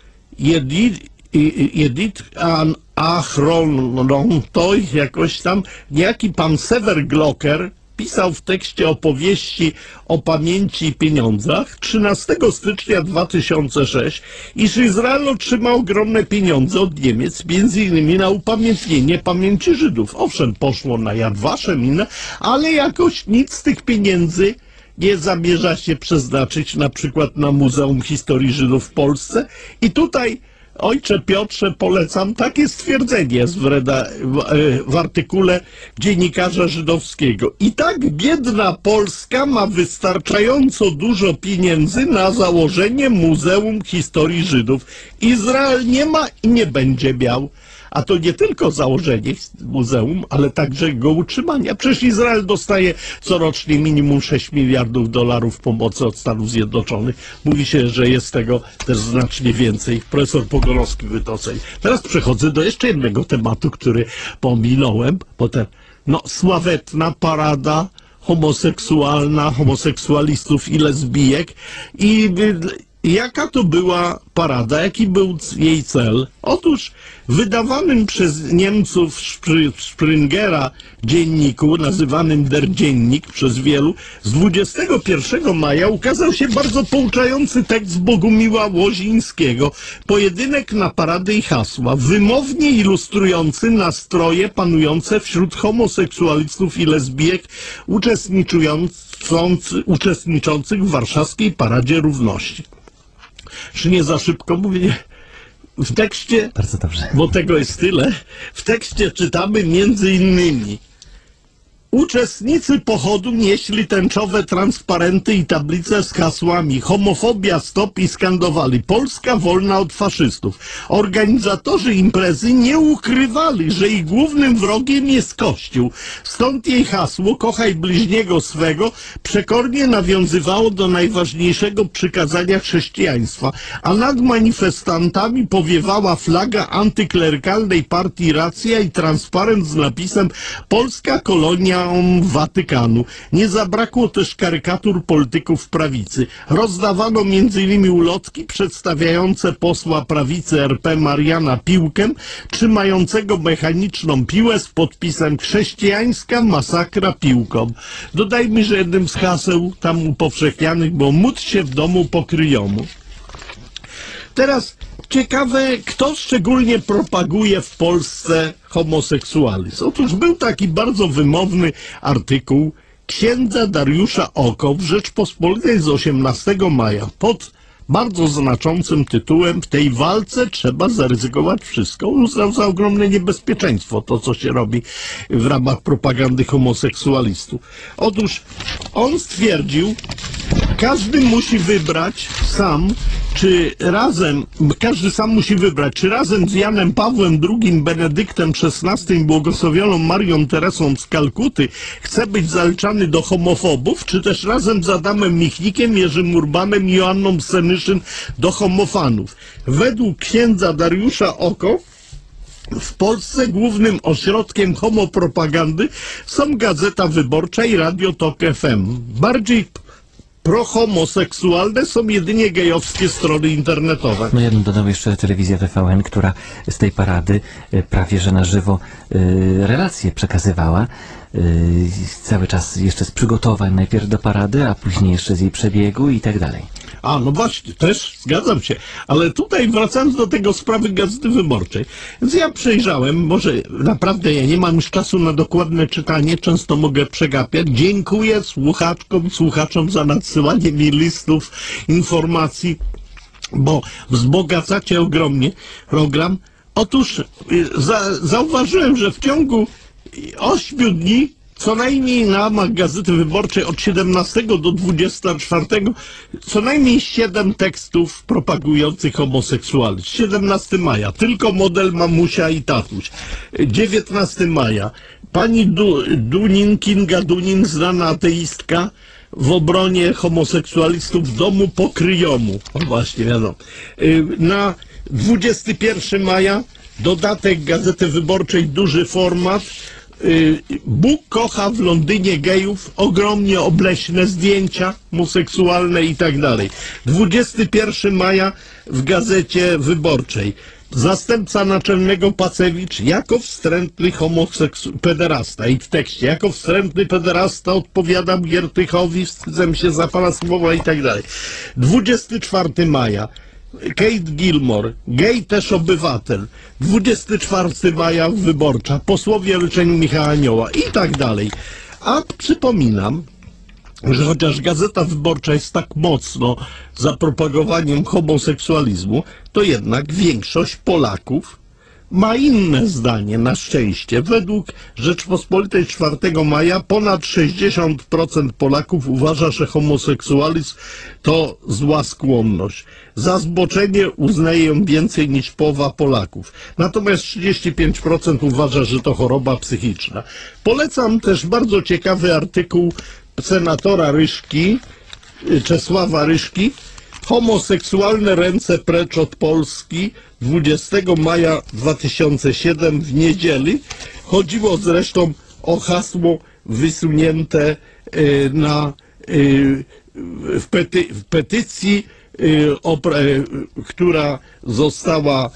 Yedid Ahronontoj, jakoś tam, niejaki pan Sever Glocker pisał w tekście opowieści o pamięci i pieniądzach 13 stycznia 2006, iż Izrael otrzymał ogromne pieniądze od Niemiec, między innymi na upamiętnienie pamięci Żydów. Owszem, poszło na Yad Vashem inne, ale jakoś nic z tych pieniędzy nie zamierza się przeznaczyć na przykład na Muzeum Historii Żydów w Polsce. I tutaj, ojcze Piotrze, polecam takie stwierdzenie jest w artykule dziennikarza żydowskiego. I tak biedna Polska ma wystarczająco dużo pieniędzy na założenie Muzeum Historii Żydów. Izrael nie ma i nie będzie miał. A to nie tylko założenie muzeum, ale także jego utrzymanie. Przecież Izrael dostaje corocznie minimum 6 miliardów dolarów pomocy od Stanów Zjednoczonych. Mówi się, że jest tego też znacznie więcej. Profesor Pogorowski by to ocenił. Teraz przechodzę do jeszcze jednego tematu, który pominąłem. Potem, sławetna parada homoseksualna, homoseksualistów i lesbijek. I jaka to była parada? Jaki był jej cel? Otóż w wydawanym przez Niemców Springera dzienniku, nazywanym Der Dziennik przez wielu, z 21 maja ukazał się bardzo pouczający tekst Bogumiła Łozińskiego, Pojedynek na paradę i hasła, wymownie ilustrujący nastroje panujące wśród homoseksualistów i lesbijek uczestniczących w warszawskiej Paradzie Równości. Czy nie za szybko mówię? W tekście, bardzo dobrze, bo tego jest tyle, w tekście czytamy między innymi: uczestnicy pochodu nieśli tęczowe transparenty i tablice z hasłami homofobia stop i skandowali Polska wolna od faszystów. Organizatorzy imprezy nie ukrywali, że ich głównym wrogiem jest Kościół. Stąd jej hasło kochaj bliźniego swego przekornie nawiązywało do najważniejszego przykazania chrześcijaństwa, a nad manifestantami powiewała flaga antyklerykalnej partii Racja i transparent z napisem Polska kolonia Watykanu. Nie zabrakło też karykatur polityków prawicy. Rozdawano m.in. ulotki przedstawiające posła prawicy RP Mariana Piłkę, trzymającego mechaniczną piłę z podpisem chrześcijańska masakra piłką. Dodajmy, że jednym z haseł tam upowszechnianych było módl się w domu po kryjomu. Teraz ciekawe, kto szczególnie propaguje w Polsce homoseksualizm. Otóż był taki bardzo wymowny artykuł księdza Dariusza Oko w Rzeczpospolitej z 18 maja pod bardzo znaczącym tytułem: w tej walce trzeba zaryzykować wszystko. Uznał za ogromne niebezpieczeństwo to, co się robi w ramach propagandy homoseksualistów. Otóż on stwierdził, każdy musi wybrać sam, czy razem, każdy sam musi wybrać, czy razem z Janem Pawłem II, Benedyktem XVI, błogosławioną Marią Teresą z Kalkuty chce być zaliczany do homofobów, czy też razem z Adamem Michnikiem, Jerzym Urbanem i Joanną Senyszyn do homofanów. Według księdza Dariusza Oko w Polsce głównym ośrodkiem homopropagandy są Gazeta Wyborcza i Radio Tok FM. Bardziej prohomoseksualne są jedynie gejowskie strony internetowe. No ja bym dodał jeszcze telewizja TVN, która z tej parady prawie że na żywo relacje przekazywała. Cały czas jeszcze z przygotowań najpierw do parady, a później jeszcze z jej przebiegu i tak dalej. A, no właśnie, też zgadzam się. Ale tutaj wracając do tego sprawy Gazety Wyborczej. Więc ja przejrzałem, może naprawdę ja nie mam już czasu na dokładne czytanie, często mogę przegapiać. Dziękuję słuchaczkom i słuchaczom za nadsyłanie mi listów, informacji, bo wzbogacacie ogromnie program. Otóż zauważyłem, że w ciągu 8 dni co najmniej na łamach Gazety Wyborczej od 17 do 24 co najmniej 7 tekstów propagujących homoseksualizm. 17 maja, tylko model mamusia i tatuś. 19 maja, pani Dunin, Kinga Dunin, znana ateistka, w obronie homoseksualistów w domu pokryjomu. O właśnie, wiadomo. Na 21 maja dodatek Gazety Wyborczej, duży format. Bóg kocha w Londynie gejów, ogromnie obleśne zdjęcia homoseksualne i tak dalej. 21 maja w Gazecie Wyborczej. Zastępca naczelnego Pacewicz jako wstrętny pederasta. I w tekście, jako wstrętny pederasta odpowiadam Giertychowi, wstydzę się za pana słowa i tak dalej. 24 maja. Kate Gilmore, gej też obywatel. 24 maja Wyborcza, posłowie o leczeniu Michała Anioła i tak dalej. A przypominam, że chociaż Gazeta Wyborcza jest tak mocno za propagowaniem homoseksualizmu, to jednak większość Polaków ma inne zdanie, na szczęście. Według Rzeczpospolitej 4 maja ponad 60% Polaków uważa, że homoseksualizm to zła skłonność. Za zboczenie uznaje ją więcej niż połowa Polaków. Natomiast 35% uważa, że to choroba psychiczna. Polecam też bardzo ciekawy artykuł senatora Ryszki, Czesława Ryszki, Homoseksualne ręce precz od Polski, 20 maja 2007 w niedzielę. Chodziło zresztą o hasło wysunięte w petycji, która została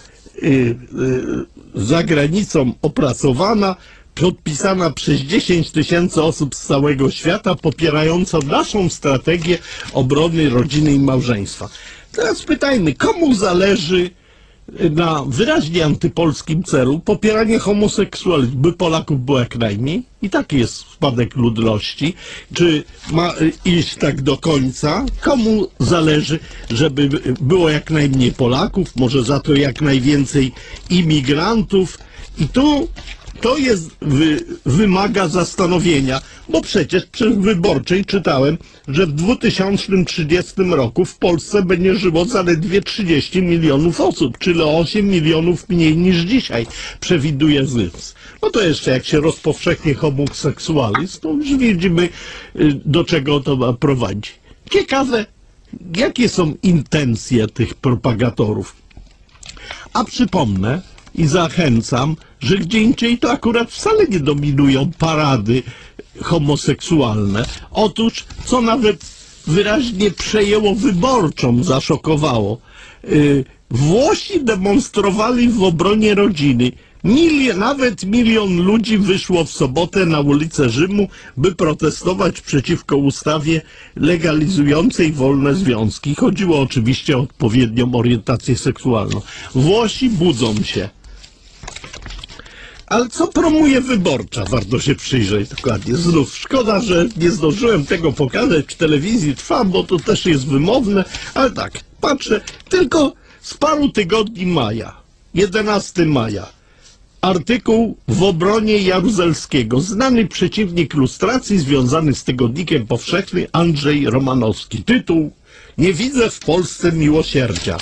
za granicą opracowana, podpisana przez 10 000 osób z całego świata, popierającą naszą strategię obrony rodziny i małżeństwa. Teraz pytajmy, komu zależy na wyraźnie antypolskim celu popieranie homoseksualizmu, by Polaków było jak najmniej? I taki jest spadek ludności. Czy ma iść tak do końca? Komu zależy, żeby było jak najmniej Polaków, może za to jak najwięcej imigrantów? I tu to wymaga zastanowienia, bo przecież przy Wyborczej czytałem, że w 2030 roku w Polsce będzie żyło zaledwie 30 milionów osób, czyli o 8 milionów mniej niż dzisiaj przewiduje ZUS. No to jeszcze jak się rozpowszechni homoseksualizm, to już widzimy, do czego to ma prowadzić. Ciekawe, jakie są intencje tych propagatorów. A przypomnę i zachęcam, że gdzie indziej to akurat wcale nie dominują parady homoseksualne. Otóż, co nawet wyraźnie przejęło Wyborczą, zaszokowało, Włosi demonstrowali w obronie rodziny. Nawet 1 milion ludzi wyszło w sobotę na ulicę Rzymu, by protestować przeciwko ustawie legalizującej wolne związki. Chodziło oczywiście o odpowiednią orientację seksualną. Włosi budzą się. Ale co promuje Wyborcza? Warto się przyjrzeć dokładnie. Znów szkoda, że nie zdążyłem tego pokazać w telewizji Trwam, bo to też jest wymowne, ale tak, patrzę, tylko z paru tygodni maja, 11 maja, artykuł w obronie Jaruzelskiego. Znany przeciwnik lustracji związany z Tygodnikiem Powszechnym Andrzej Romanowski. Tytuł: Nie widzę w Polsce miłosierdzia.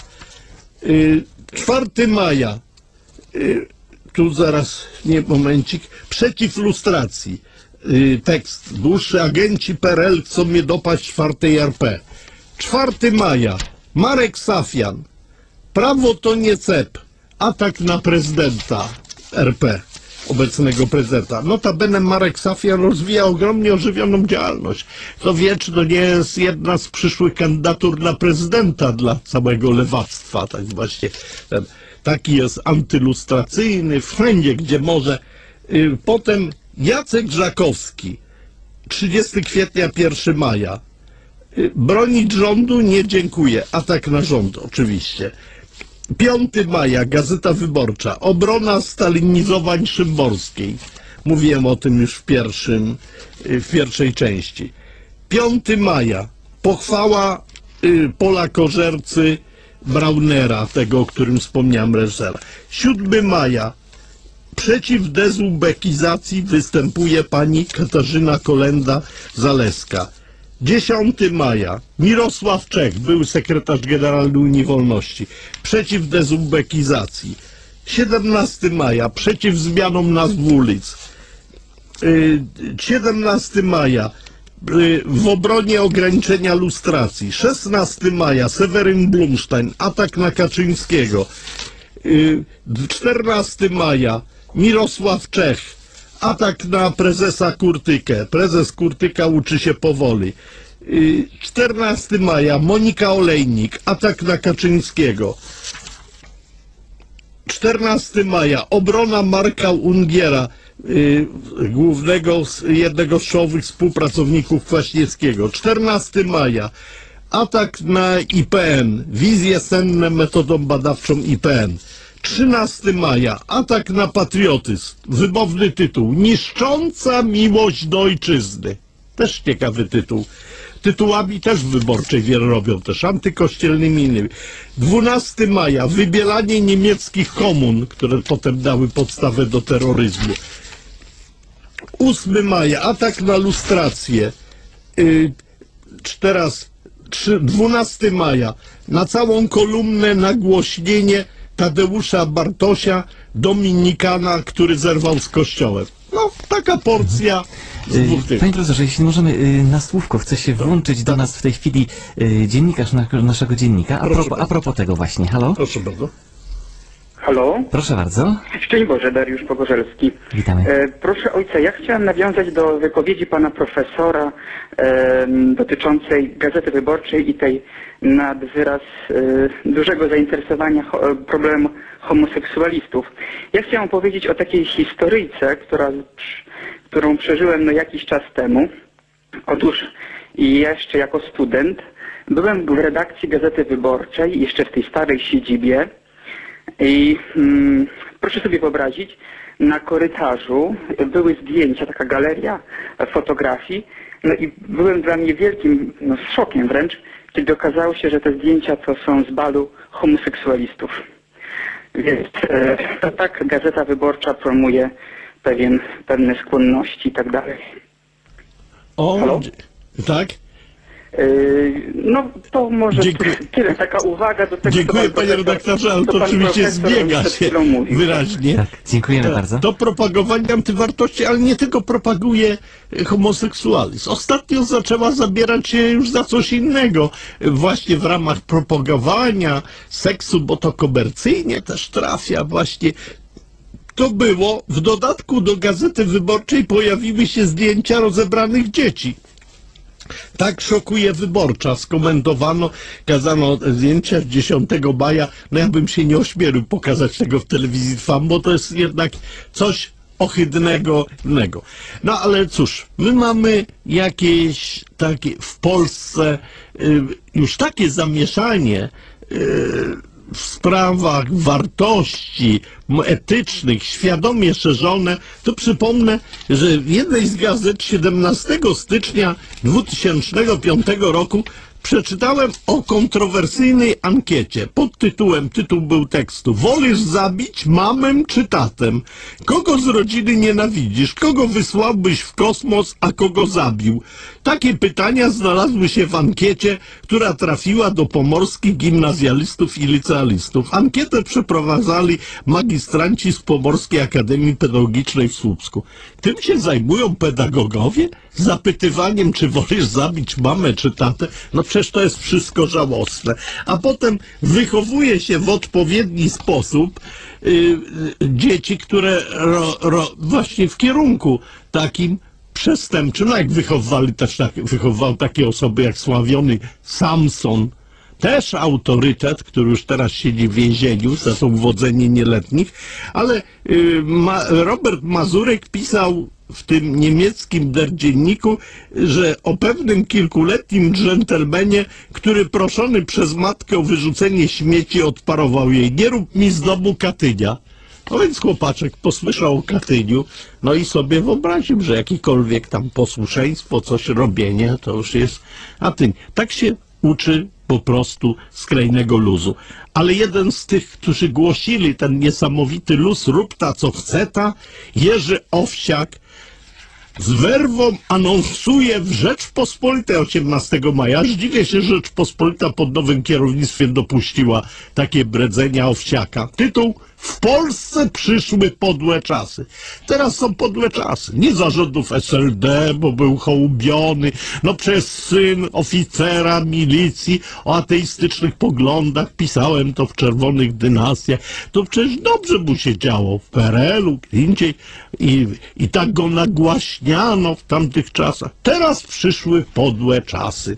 4 maja. Tu zaraz, nie, momencik. Przeciw lustracji. Tekst dłuższy. Agenci PRL chcą mnie dopaść 4 RP. 4 maja. Marek Safian. Prawo to nie cep. Atak na prezydenta RP. Obecnego prezydenta. Notabene Marek Safian rozwija ogromnie ożywioną działalność. Kto wie, czy to nie jest jedna z przyszłych kandydatur na prezydenta dla całego lewactwa. Tak właśnie taki jest antylustracyjny, wszędzie gdzie może. Potem Jacek Żakowski, 30 kwietnia, 1 maja. Bronić rządu? Nie dziękuję. Atak na rząd oczywiście. 5 maja, Gazeta Wyborcza. Obrona stalinizowań Szymborskiej. Mówiłem o tym już w pierwszej części. 5 maja, pochwała Pola Kożercy Braunera, tego, o którym wspomniałem, reżysera. 7 maja, przeciw dezubekizacji występuje pani Katarzyna Kolenda-Zaleska. 10 maja, Mirosław Czech, były sekretarz generalny Unii Wolności, przeciw dezubekizacji. 17 maja, przeciw zmianom nazw ulic. 17 maja, w obronie ograniczenia lustracji. 16 maja, Seweryn Blumstein, atak na Kaczyńskiego. 14 maja, Mirosław Czech, atak na prezesa Kurtykę. Prezes Kurtyka uczy się powoli. 14 maja, Monika Olejnik, atak na Kaczyńskiego. 14 maja, obrona Marka Ungiera, jednego z czołowych współpracowników Kwaśniewskiego. 14 maja, atak na IPN, wizje senne metodą badawczą IPN. 13 maja, atak na patriotyzm, wymowny tytuł, niszcząca miłość do ojczyzny. Też ciekawy tytuł. Tytułami też wyborczej wiele robią, też antykościelnymi innymi. 12 maja, wybielanie niemieckich komun, które potem dały podstawę do terroryzmu. 8 maja, atak na lustrację. 12 maja, na całą kolumnę nagłośnienie Tadeusza Bartosia, dominikana, który zerwał z kościołem. No, taka porcja z dwóch tych. Panie profesorze, jeśli możemy na słówko, chce się włączyć do nas w tej chwili dziennikarz naszego dziennika. A propos tego właśnie. Halo? Proszę bardzo. Halo? Proszę bardzo. Szczęść Boże, Dariusz Pogorzelski. Witamy. Proszę ojca, ja chciałem nawiązać do wypowiedzi pana profesora dotyczącej Gazety Wyborczej i tej nad wyraz dużego zainteresowania problemem homoseksualistów. Ja chciałem powiedzieć o takiej historyjce, którą przeżyłem jakiś czas temu. Otóż jeszcze jako student byłem w redakcji Gazety Wyborczej, jeszcze w tej starej siedzibie. I proszę sobie wyobrazić, na korytarzu były zdjęcia, taka galeria fotografii, no i byłem dla mnie wielkim szokiem wręcz, kiedy okazało się, że te zdjęcia to są z balu homoseksualistów. Więc tak Gazeta Wyborcza promuje pewne skłonności i tak dalej. Halo? Tak? No to może Dziękuję. tyle, taka uwaga do tego, Dziękuję panie redaktorze, ale to oczywiście zbiega się wyraźnie. Tak, dziękujemy bardzo. To propagowanie antywartości, ale nie tylko propaguje homoseksualizm. Ostatnio zaczęła zabierać się już za coś innego. Właśnie w ramach propagowania seksu, bo to komercyjnie też trafia właśnie. To było, w dodatku do Gazety Wyborczej pojawiły się zdjęcia rozebranych dzieci. Tak szokuje Wyborcza, skomentowano, kazano zdjęcia 10 maja, no ja bym się nie ośmielił pokazać tego w telewizji Trwam, bo to jest jednak coś ohydnego. No ale cóż, my mamy jakieś takie w Polsce już takie zamieszanie w sprawach wartości etycznych, świadomie szerzone, to przypomnę, że w jednej z gazet 17 stycznia 2005 roku przeczytałem o kontrowersyjnej ankiecie pod tytuł był tekstu: wolisz zabić mamę czy tatem? Kogo z rodziny nienawidzisz? Kogo wysłałbyś w kosmos, a kogo zabił? Takie pytania znalazły się w ankiecie, która trafiła do pomorskich gimnazjalistów i licealistów. Ankietę przeprowadzali magistranci z Pomorskiej Akademii Pedagogicznej w Słupsku. Tym się zajmują pedagogowie? Zapytywaniem, czy wolisz zabić mamę czy tatę? No przecież to jest wszystko żałosne. A potem wychowuje się w odpowiedni sposób dzieci, które właśnie w kierunku takim przestępczym, no jak wychowywał takie osoby jak sławiony Samson, też autorytet, który już teraz siedzi w więzieniu za to uwodzenie nieletnich, ale Robert Mazurek pisał w tym niemieckim Der Dzienniku, że o pewnym kilkuletnim dżentelmenie, który proszony przez matkę o wyrzucenie śmieci, odparował jej: nie rób mi z domu Katynia. No więc chłopaczek posłyszał o Katyniu, no i sobie wyobraził, że jakiekolwiek tam posłuszeństwo, coś robienie, to już jest Katyń. Tak się uczy po prostu skrajnego luzu. Ale jeden z tych, którzy głosili ten niesamowity luz, rób ta co chce ta, Jerzy Owsiak, z werwą anonsuje w Rzeczpospolitej 18 maja. Aż dziwię się, że Rzeczpospolita pod nowym kierownictwem dopuściła takie bredzenia Owsiaka. Tytuł: w Polsce przyszły podłe czasy. Teraz są podłe czasy. Nie za rządów SLD, bo był hołubiony, no przez syn oficera milicji o ateistycznych poglądach, pisałem to w Czerwonych Dynastiach. To przecież dobrze mu się działo w PRL-u, gdzie indziej i tak go nagłaśniano w tamtych czasach. Teraz przyszły podłe czasy.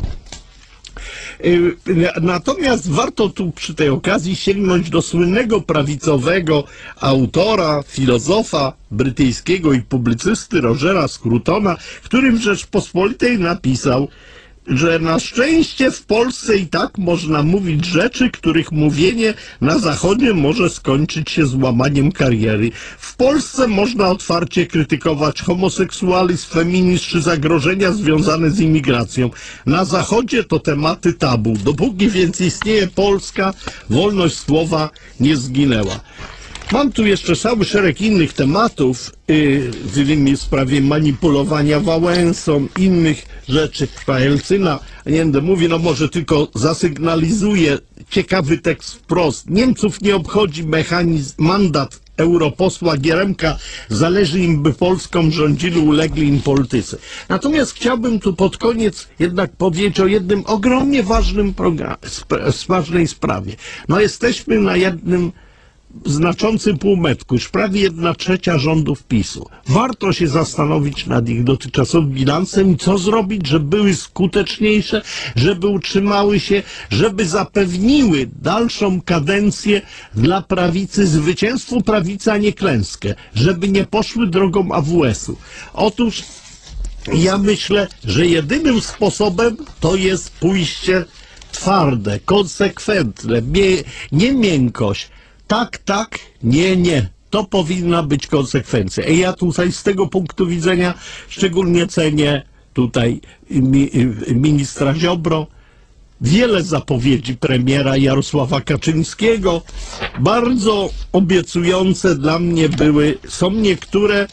Natomiast warto tu przy tej okazji sięgnąć do słynnego prawicowego autora, filozofa brytyjskiego i publicysty Rogera Scrutona, który w Rzeczpospolitej napisał, że na szczęście w Polsce i tak można mówić rzeczy, których mówienie na Zachodzie może skończyć się złamaniem kariery. W Polsce można otwarcie krytykować homoseksualizm, feminizm czy zagrożenia związane z imigracją. Na Zachodzie to tematy tabu. Dopóki więc istnieje Polska, wolność słowa nie zginęła. Mam tu jeszcze cały szereg innych tematów, w sprawie manipulowania Wałęsą, innych rzeczy. Jelcyna, nie będę mówił, no może tylko zasygnalizuję ciekawy tekst wprost. Niemców nie obchodzi mandat europosła Gieremka, zależy im, by Polską rządzili ulegli im politycy. Natomiast chciałbym tu pod koniec jednak powiedzieć o jednym ogromnie ważnym ważnej sprawie. No jesteśmy na jednym znaczącym półmetku, już prawie 1/3 rządów PiS-u. Warto się zastanowić nad ich dotychczasowym bilansem i co zrobić, żeby były skuteczniejsze, żeby utrzymały się, żeby zapewniły dalszą kadencję dla prawicy, zwycięstwo prawicy, a nie klęskę, żeby nie poszły drogą AWS-u. Otóż ja myślę, że jedynym sposobem to jest pójście twarde, konsekwentne, nie miękkość. Tak, tak, nie, nie. To powinna być konsekwencja. I ja tutaj z tego punktu widzenia szczególnie cenię tutaj ministra Ziobro. Wiele zapowiedzi premiera Jarosława Kaczyńskiego, bardzo obiecujące dla mnie są niektóre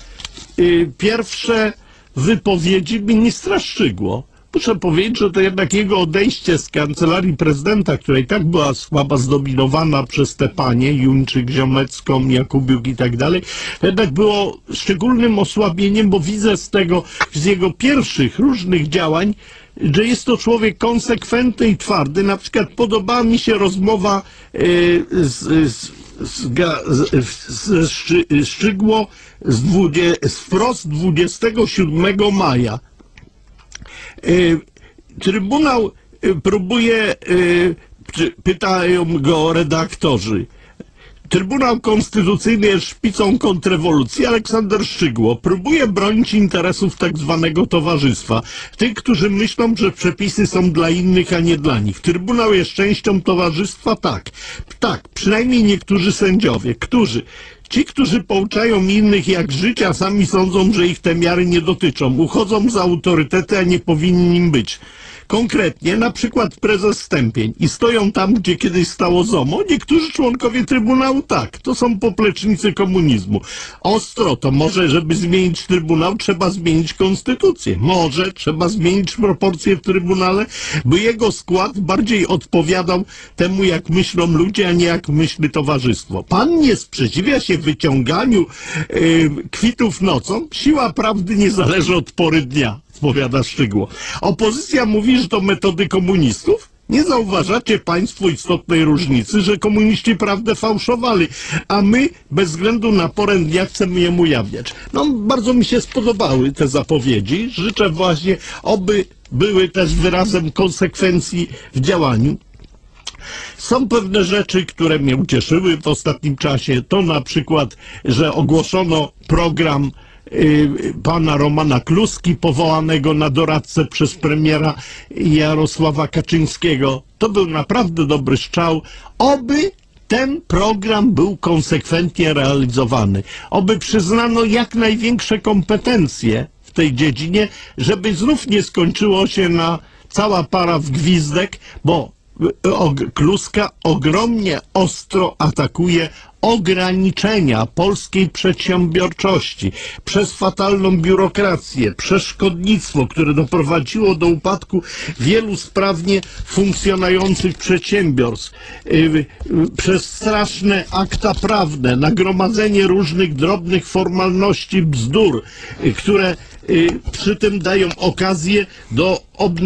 pierwsze wypowiedzi ministra Szczygło. Muszę powiedzieć, że to jednak jego odejście z kancelarii prezydenta, która i tak była słaba zdominowana przez te panie, Juńczyk, Ziomecką, Jakubiuk i tak dalej, jednak było szczególnym osłabieniem, bo widzę z jego pierwszych różnych działań, że jest to człowiek konsekwentny i twardy. Na przykład podobała mi się rozmowa Szczygło wprost 27 maja. Trybunał próbuje, pytają go redaktorzy, Trybunał Konstytucyjny jest szpicą kontrrewolucji. Aleksander Szczygło próbuje bronić interesów tak zwanego towarzystwa. Tych, którzy myślą, że przepisy są dla innych, a nie dla nich. Trybunał jest częścią towarzystwa? Tak. Tak, przynajmniej niektórzy sędziowie. Którzy? Ci, którzy pouczają innych jak żyć, a sami sądzą, że ich te miary nie dotyczą. Uchodzą za autorytety, a nie powinni nim być. Konkretnie, na przykład prezes Stępień i stoją tam, gdzie kiedyś stało ZOMO, niektórzy członkowie Trybunału tak, to są poplecznicy komunizmu. Ostro, to może, żeby zmienić Trybunał, trzeba zmienić konstytucję. Może trzeba zmienić proporcje w Trybunale, by jego skład bardziej odpowiadał temu, jak myślą ludzie, a nie jak myśli towarzystwo. Pan nie sprzeciwia się wyciąganiu kwitów nocą? Siła prawdy nie zależy od pory dnia, powiada Szczygło. Opozycja mówi, że to metody komunistów? Nie zauważacie państwo istotnej różnicy, że komuniści prawdę fałszowali, a my bez względu na porę dnia chcemy ją ujawniać. No, bardzo mi się spodobały te zapowiedzi. Życzę właśnie, oby były też wyrazem konsekwencji w działaniu. Są pewne rzeczy, które mnie ucieszyły w ostatnim czasie. To na przykład, że ogłoszono program pana Romana Kluski, powołanego na doradcę przez premiera Jarosława Kaczyńskiego. To był naprawdę dobry strzał. Oby ten program był konsekwentnie realizowany. Oby przyznano jak największe kompetencje w tej dziedzinie, żeby znów nie skończyło się na cała para w gwizdek, bo Kluska ogromnie ostro atakuje ograniczenia polskiej przedsiębiorczości przez fatalną biurokrację, przez szkodnictwo, które doprowadziło do upadku wielu sprawnie funkcjonujących przedsiębiorstw, przez straszne akta prawne, nagromadzenie różnych drobnych formalności, bzdur, które przy tym dają okazję do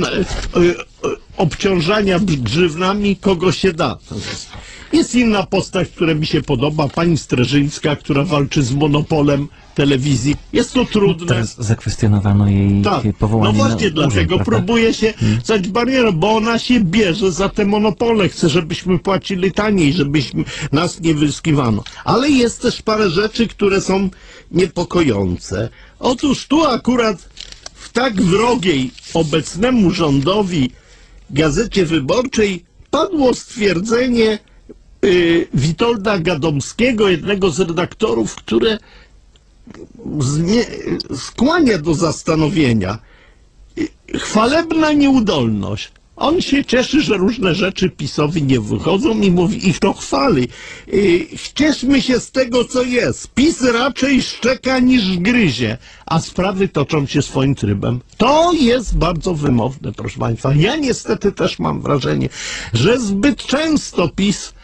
obciążania grzywnami kogo się da. Jest inna postać, która mi się podoba, pani Streżyńska, która walczy z monopolem telewizji. Jest to trudne. Teraz zakwestionowano jej powołanie. No właśnie, dlatego próbuje się stać barierą, bo ona się bierze za te monopole. Chce, żebyśmy płacili taniej, żebyśmy nas nie wyskiwano. Ale jest też parę rzeczy, które są niepokojące. Otóż tu akurat w tak wrogiej obecnemu rządowi Gazecie Wyborczej padło stwierdzenie Witolda Gadomskiego, jednego z redaktorów, które skłania do zastanowienia. Chwalebna nieudolność. On się cieszy, że różne rzeczy PiS-owi nie wychodzą i mówi, ich to chwali. Cieszmy się z tego, co jest. PiS raczej szczeka niż gryzie, a sprawy toczą się swoim trybem. To jest bardzo wymowne, proszę Państwa. Ja niestety też mam wrażenie, że zbyt często PiS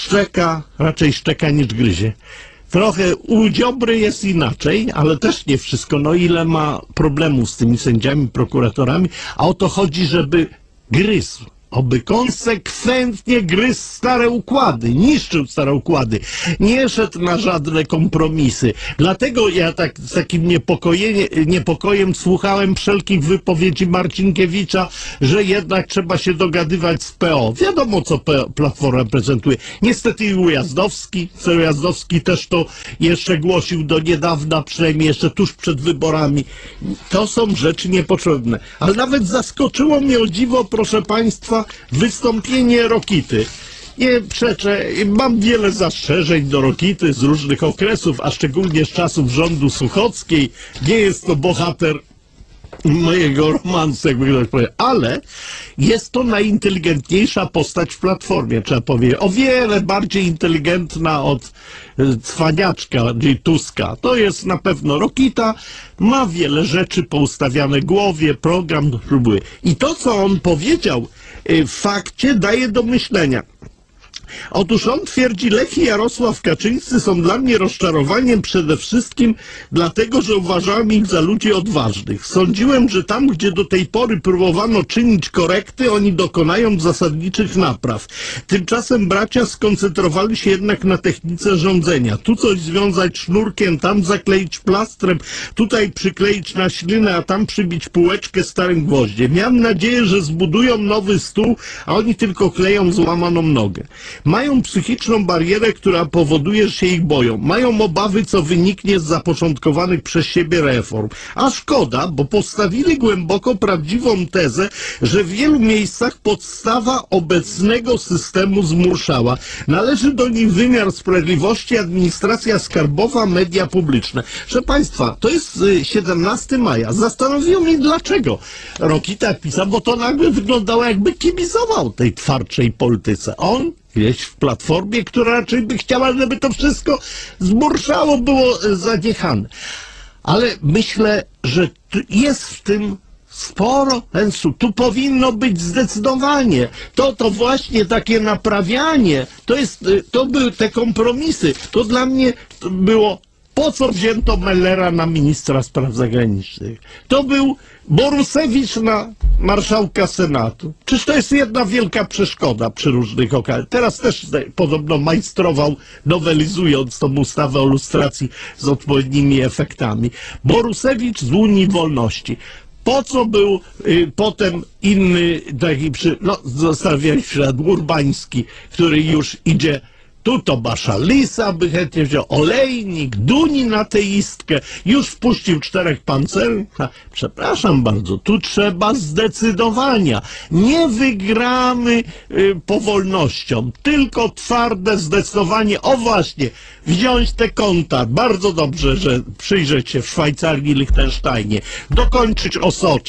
raczej szczeka niż gryzie. Trochę u Ziobry jest inaczej, ale też nie wszystko. No ile ma problemów z tymi sędziami, prokuratorami, a o to chodzi, żeby gryzł, oby konsekwentnie gryzł stare układy, niszczył stare układy, nie szedł na żadne kompromisy. Dlatego ja tak z takim niepokojem słuchałem wszelkich wypowiedzi Marcinkiewicza, że jednak trzeba się dogadywać z PO. Wiadomo, co Platforma reprezentuje. Niestety i Ujazdowski też to jeszcze głosił do niedawna, przynajmniej jeszcze tuż przed wyborami. To są rzeczy niepotrzebne. Ale nawet zaskoczyło mnie o dziwo, proszę Państwa, wystąpienie Rokity. Nie przeczę, mam wiele zastrzeżeń do Rokity z różnych okresów, a szczególnie z czasów rządu Suchockiej. Nie jest to bohater mojego romansu, jakby ktoś powiedział, ale jest to najinteligentniejsza postać w Platformie, trzeba powiedzieć. O wiele bardziej inteligentna od cwaniaczka, czyli Tuska. To jest na pewno Rokita, ma wiele rzeczy poustawiane w głowie, program próbuje. I to, co on powiedział w fakcie, daje do myślenia. Otóż on twierdzi, Lech i Jarosław Kaczyńscy są dla mnie rozczarowaniem przede wszystkim dlatego, że uważałem ich za ludzi odważnych. Sądziłem, że tam, gdzie do tej pory próbowano czynić korekty, oni dokonają zasadniczych napraw. Tymczasem bracia skoncentrowali się jednak na technice rządzenia. Tu coś związać sznurkiem, tam zakleić plastrem, tutaj przykleić na ślinę, a tam przybić półeczkę starym gwoździem. Miałem nadzieję, że zbudują nowy stół, a oni tylko kleją złamaną nogę. Mają psychiczną barierę, która powoduje, że się ich boją. Mają obawy, co wyniknie z zapoczątkowanych przez siebie reform. A szkoda, bo postawili głęboko prawdziwą tezę, że w wielu miejscach podstawa obecnego systemu zmurszała. Należy do nich wymiar sprawiedliwości, administracja skarbowa, media publiczne. Proszę Państwa, to jest 17 maja. Zastanowiło mnie, dlaczego Rokita tak pisał, bo to nagle wyglądało, jakby kibicował tej twardszej polityce. On gdzieś w Platformie, która raczej by chciała, żeby to wszystko zmurszało, było zaniechane. Ale myślę, że jest w tym sporo sensu. Tu powinno być zdecydowanie. To właśnie takie naprawianie, to były te kompromisy. To dla mnie było, po co wzięto Mellera na ministra spraw zagranicznych. To był Borusewicz na marszałka Senatu. Czyż to jest jedna wielka przeszkoda przy różnych okazjach? Teraz też podobno majstrował, nowelizując tą ustawę o lustracji z odpowiednimi efektami. Borusewicz z Unii Wolności. Po co był potem inny taki, zostawiam przykład Urbański, który już idzie, tu to Baszalisa by chętnie wziął, Olejnik, Dunin ateistkę, już wpuścił 4 pancernych. Przepraszam bardzo, tu trzeba zdecydowania. Nie wygramy powolnością, tylko twarde zdecydowanie. O właśnie, wziąć te konta. Bardzo dobrze, że przyjrzeć się w Szwajcarii i Liechtensteinie, dokończyć o Soczi.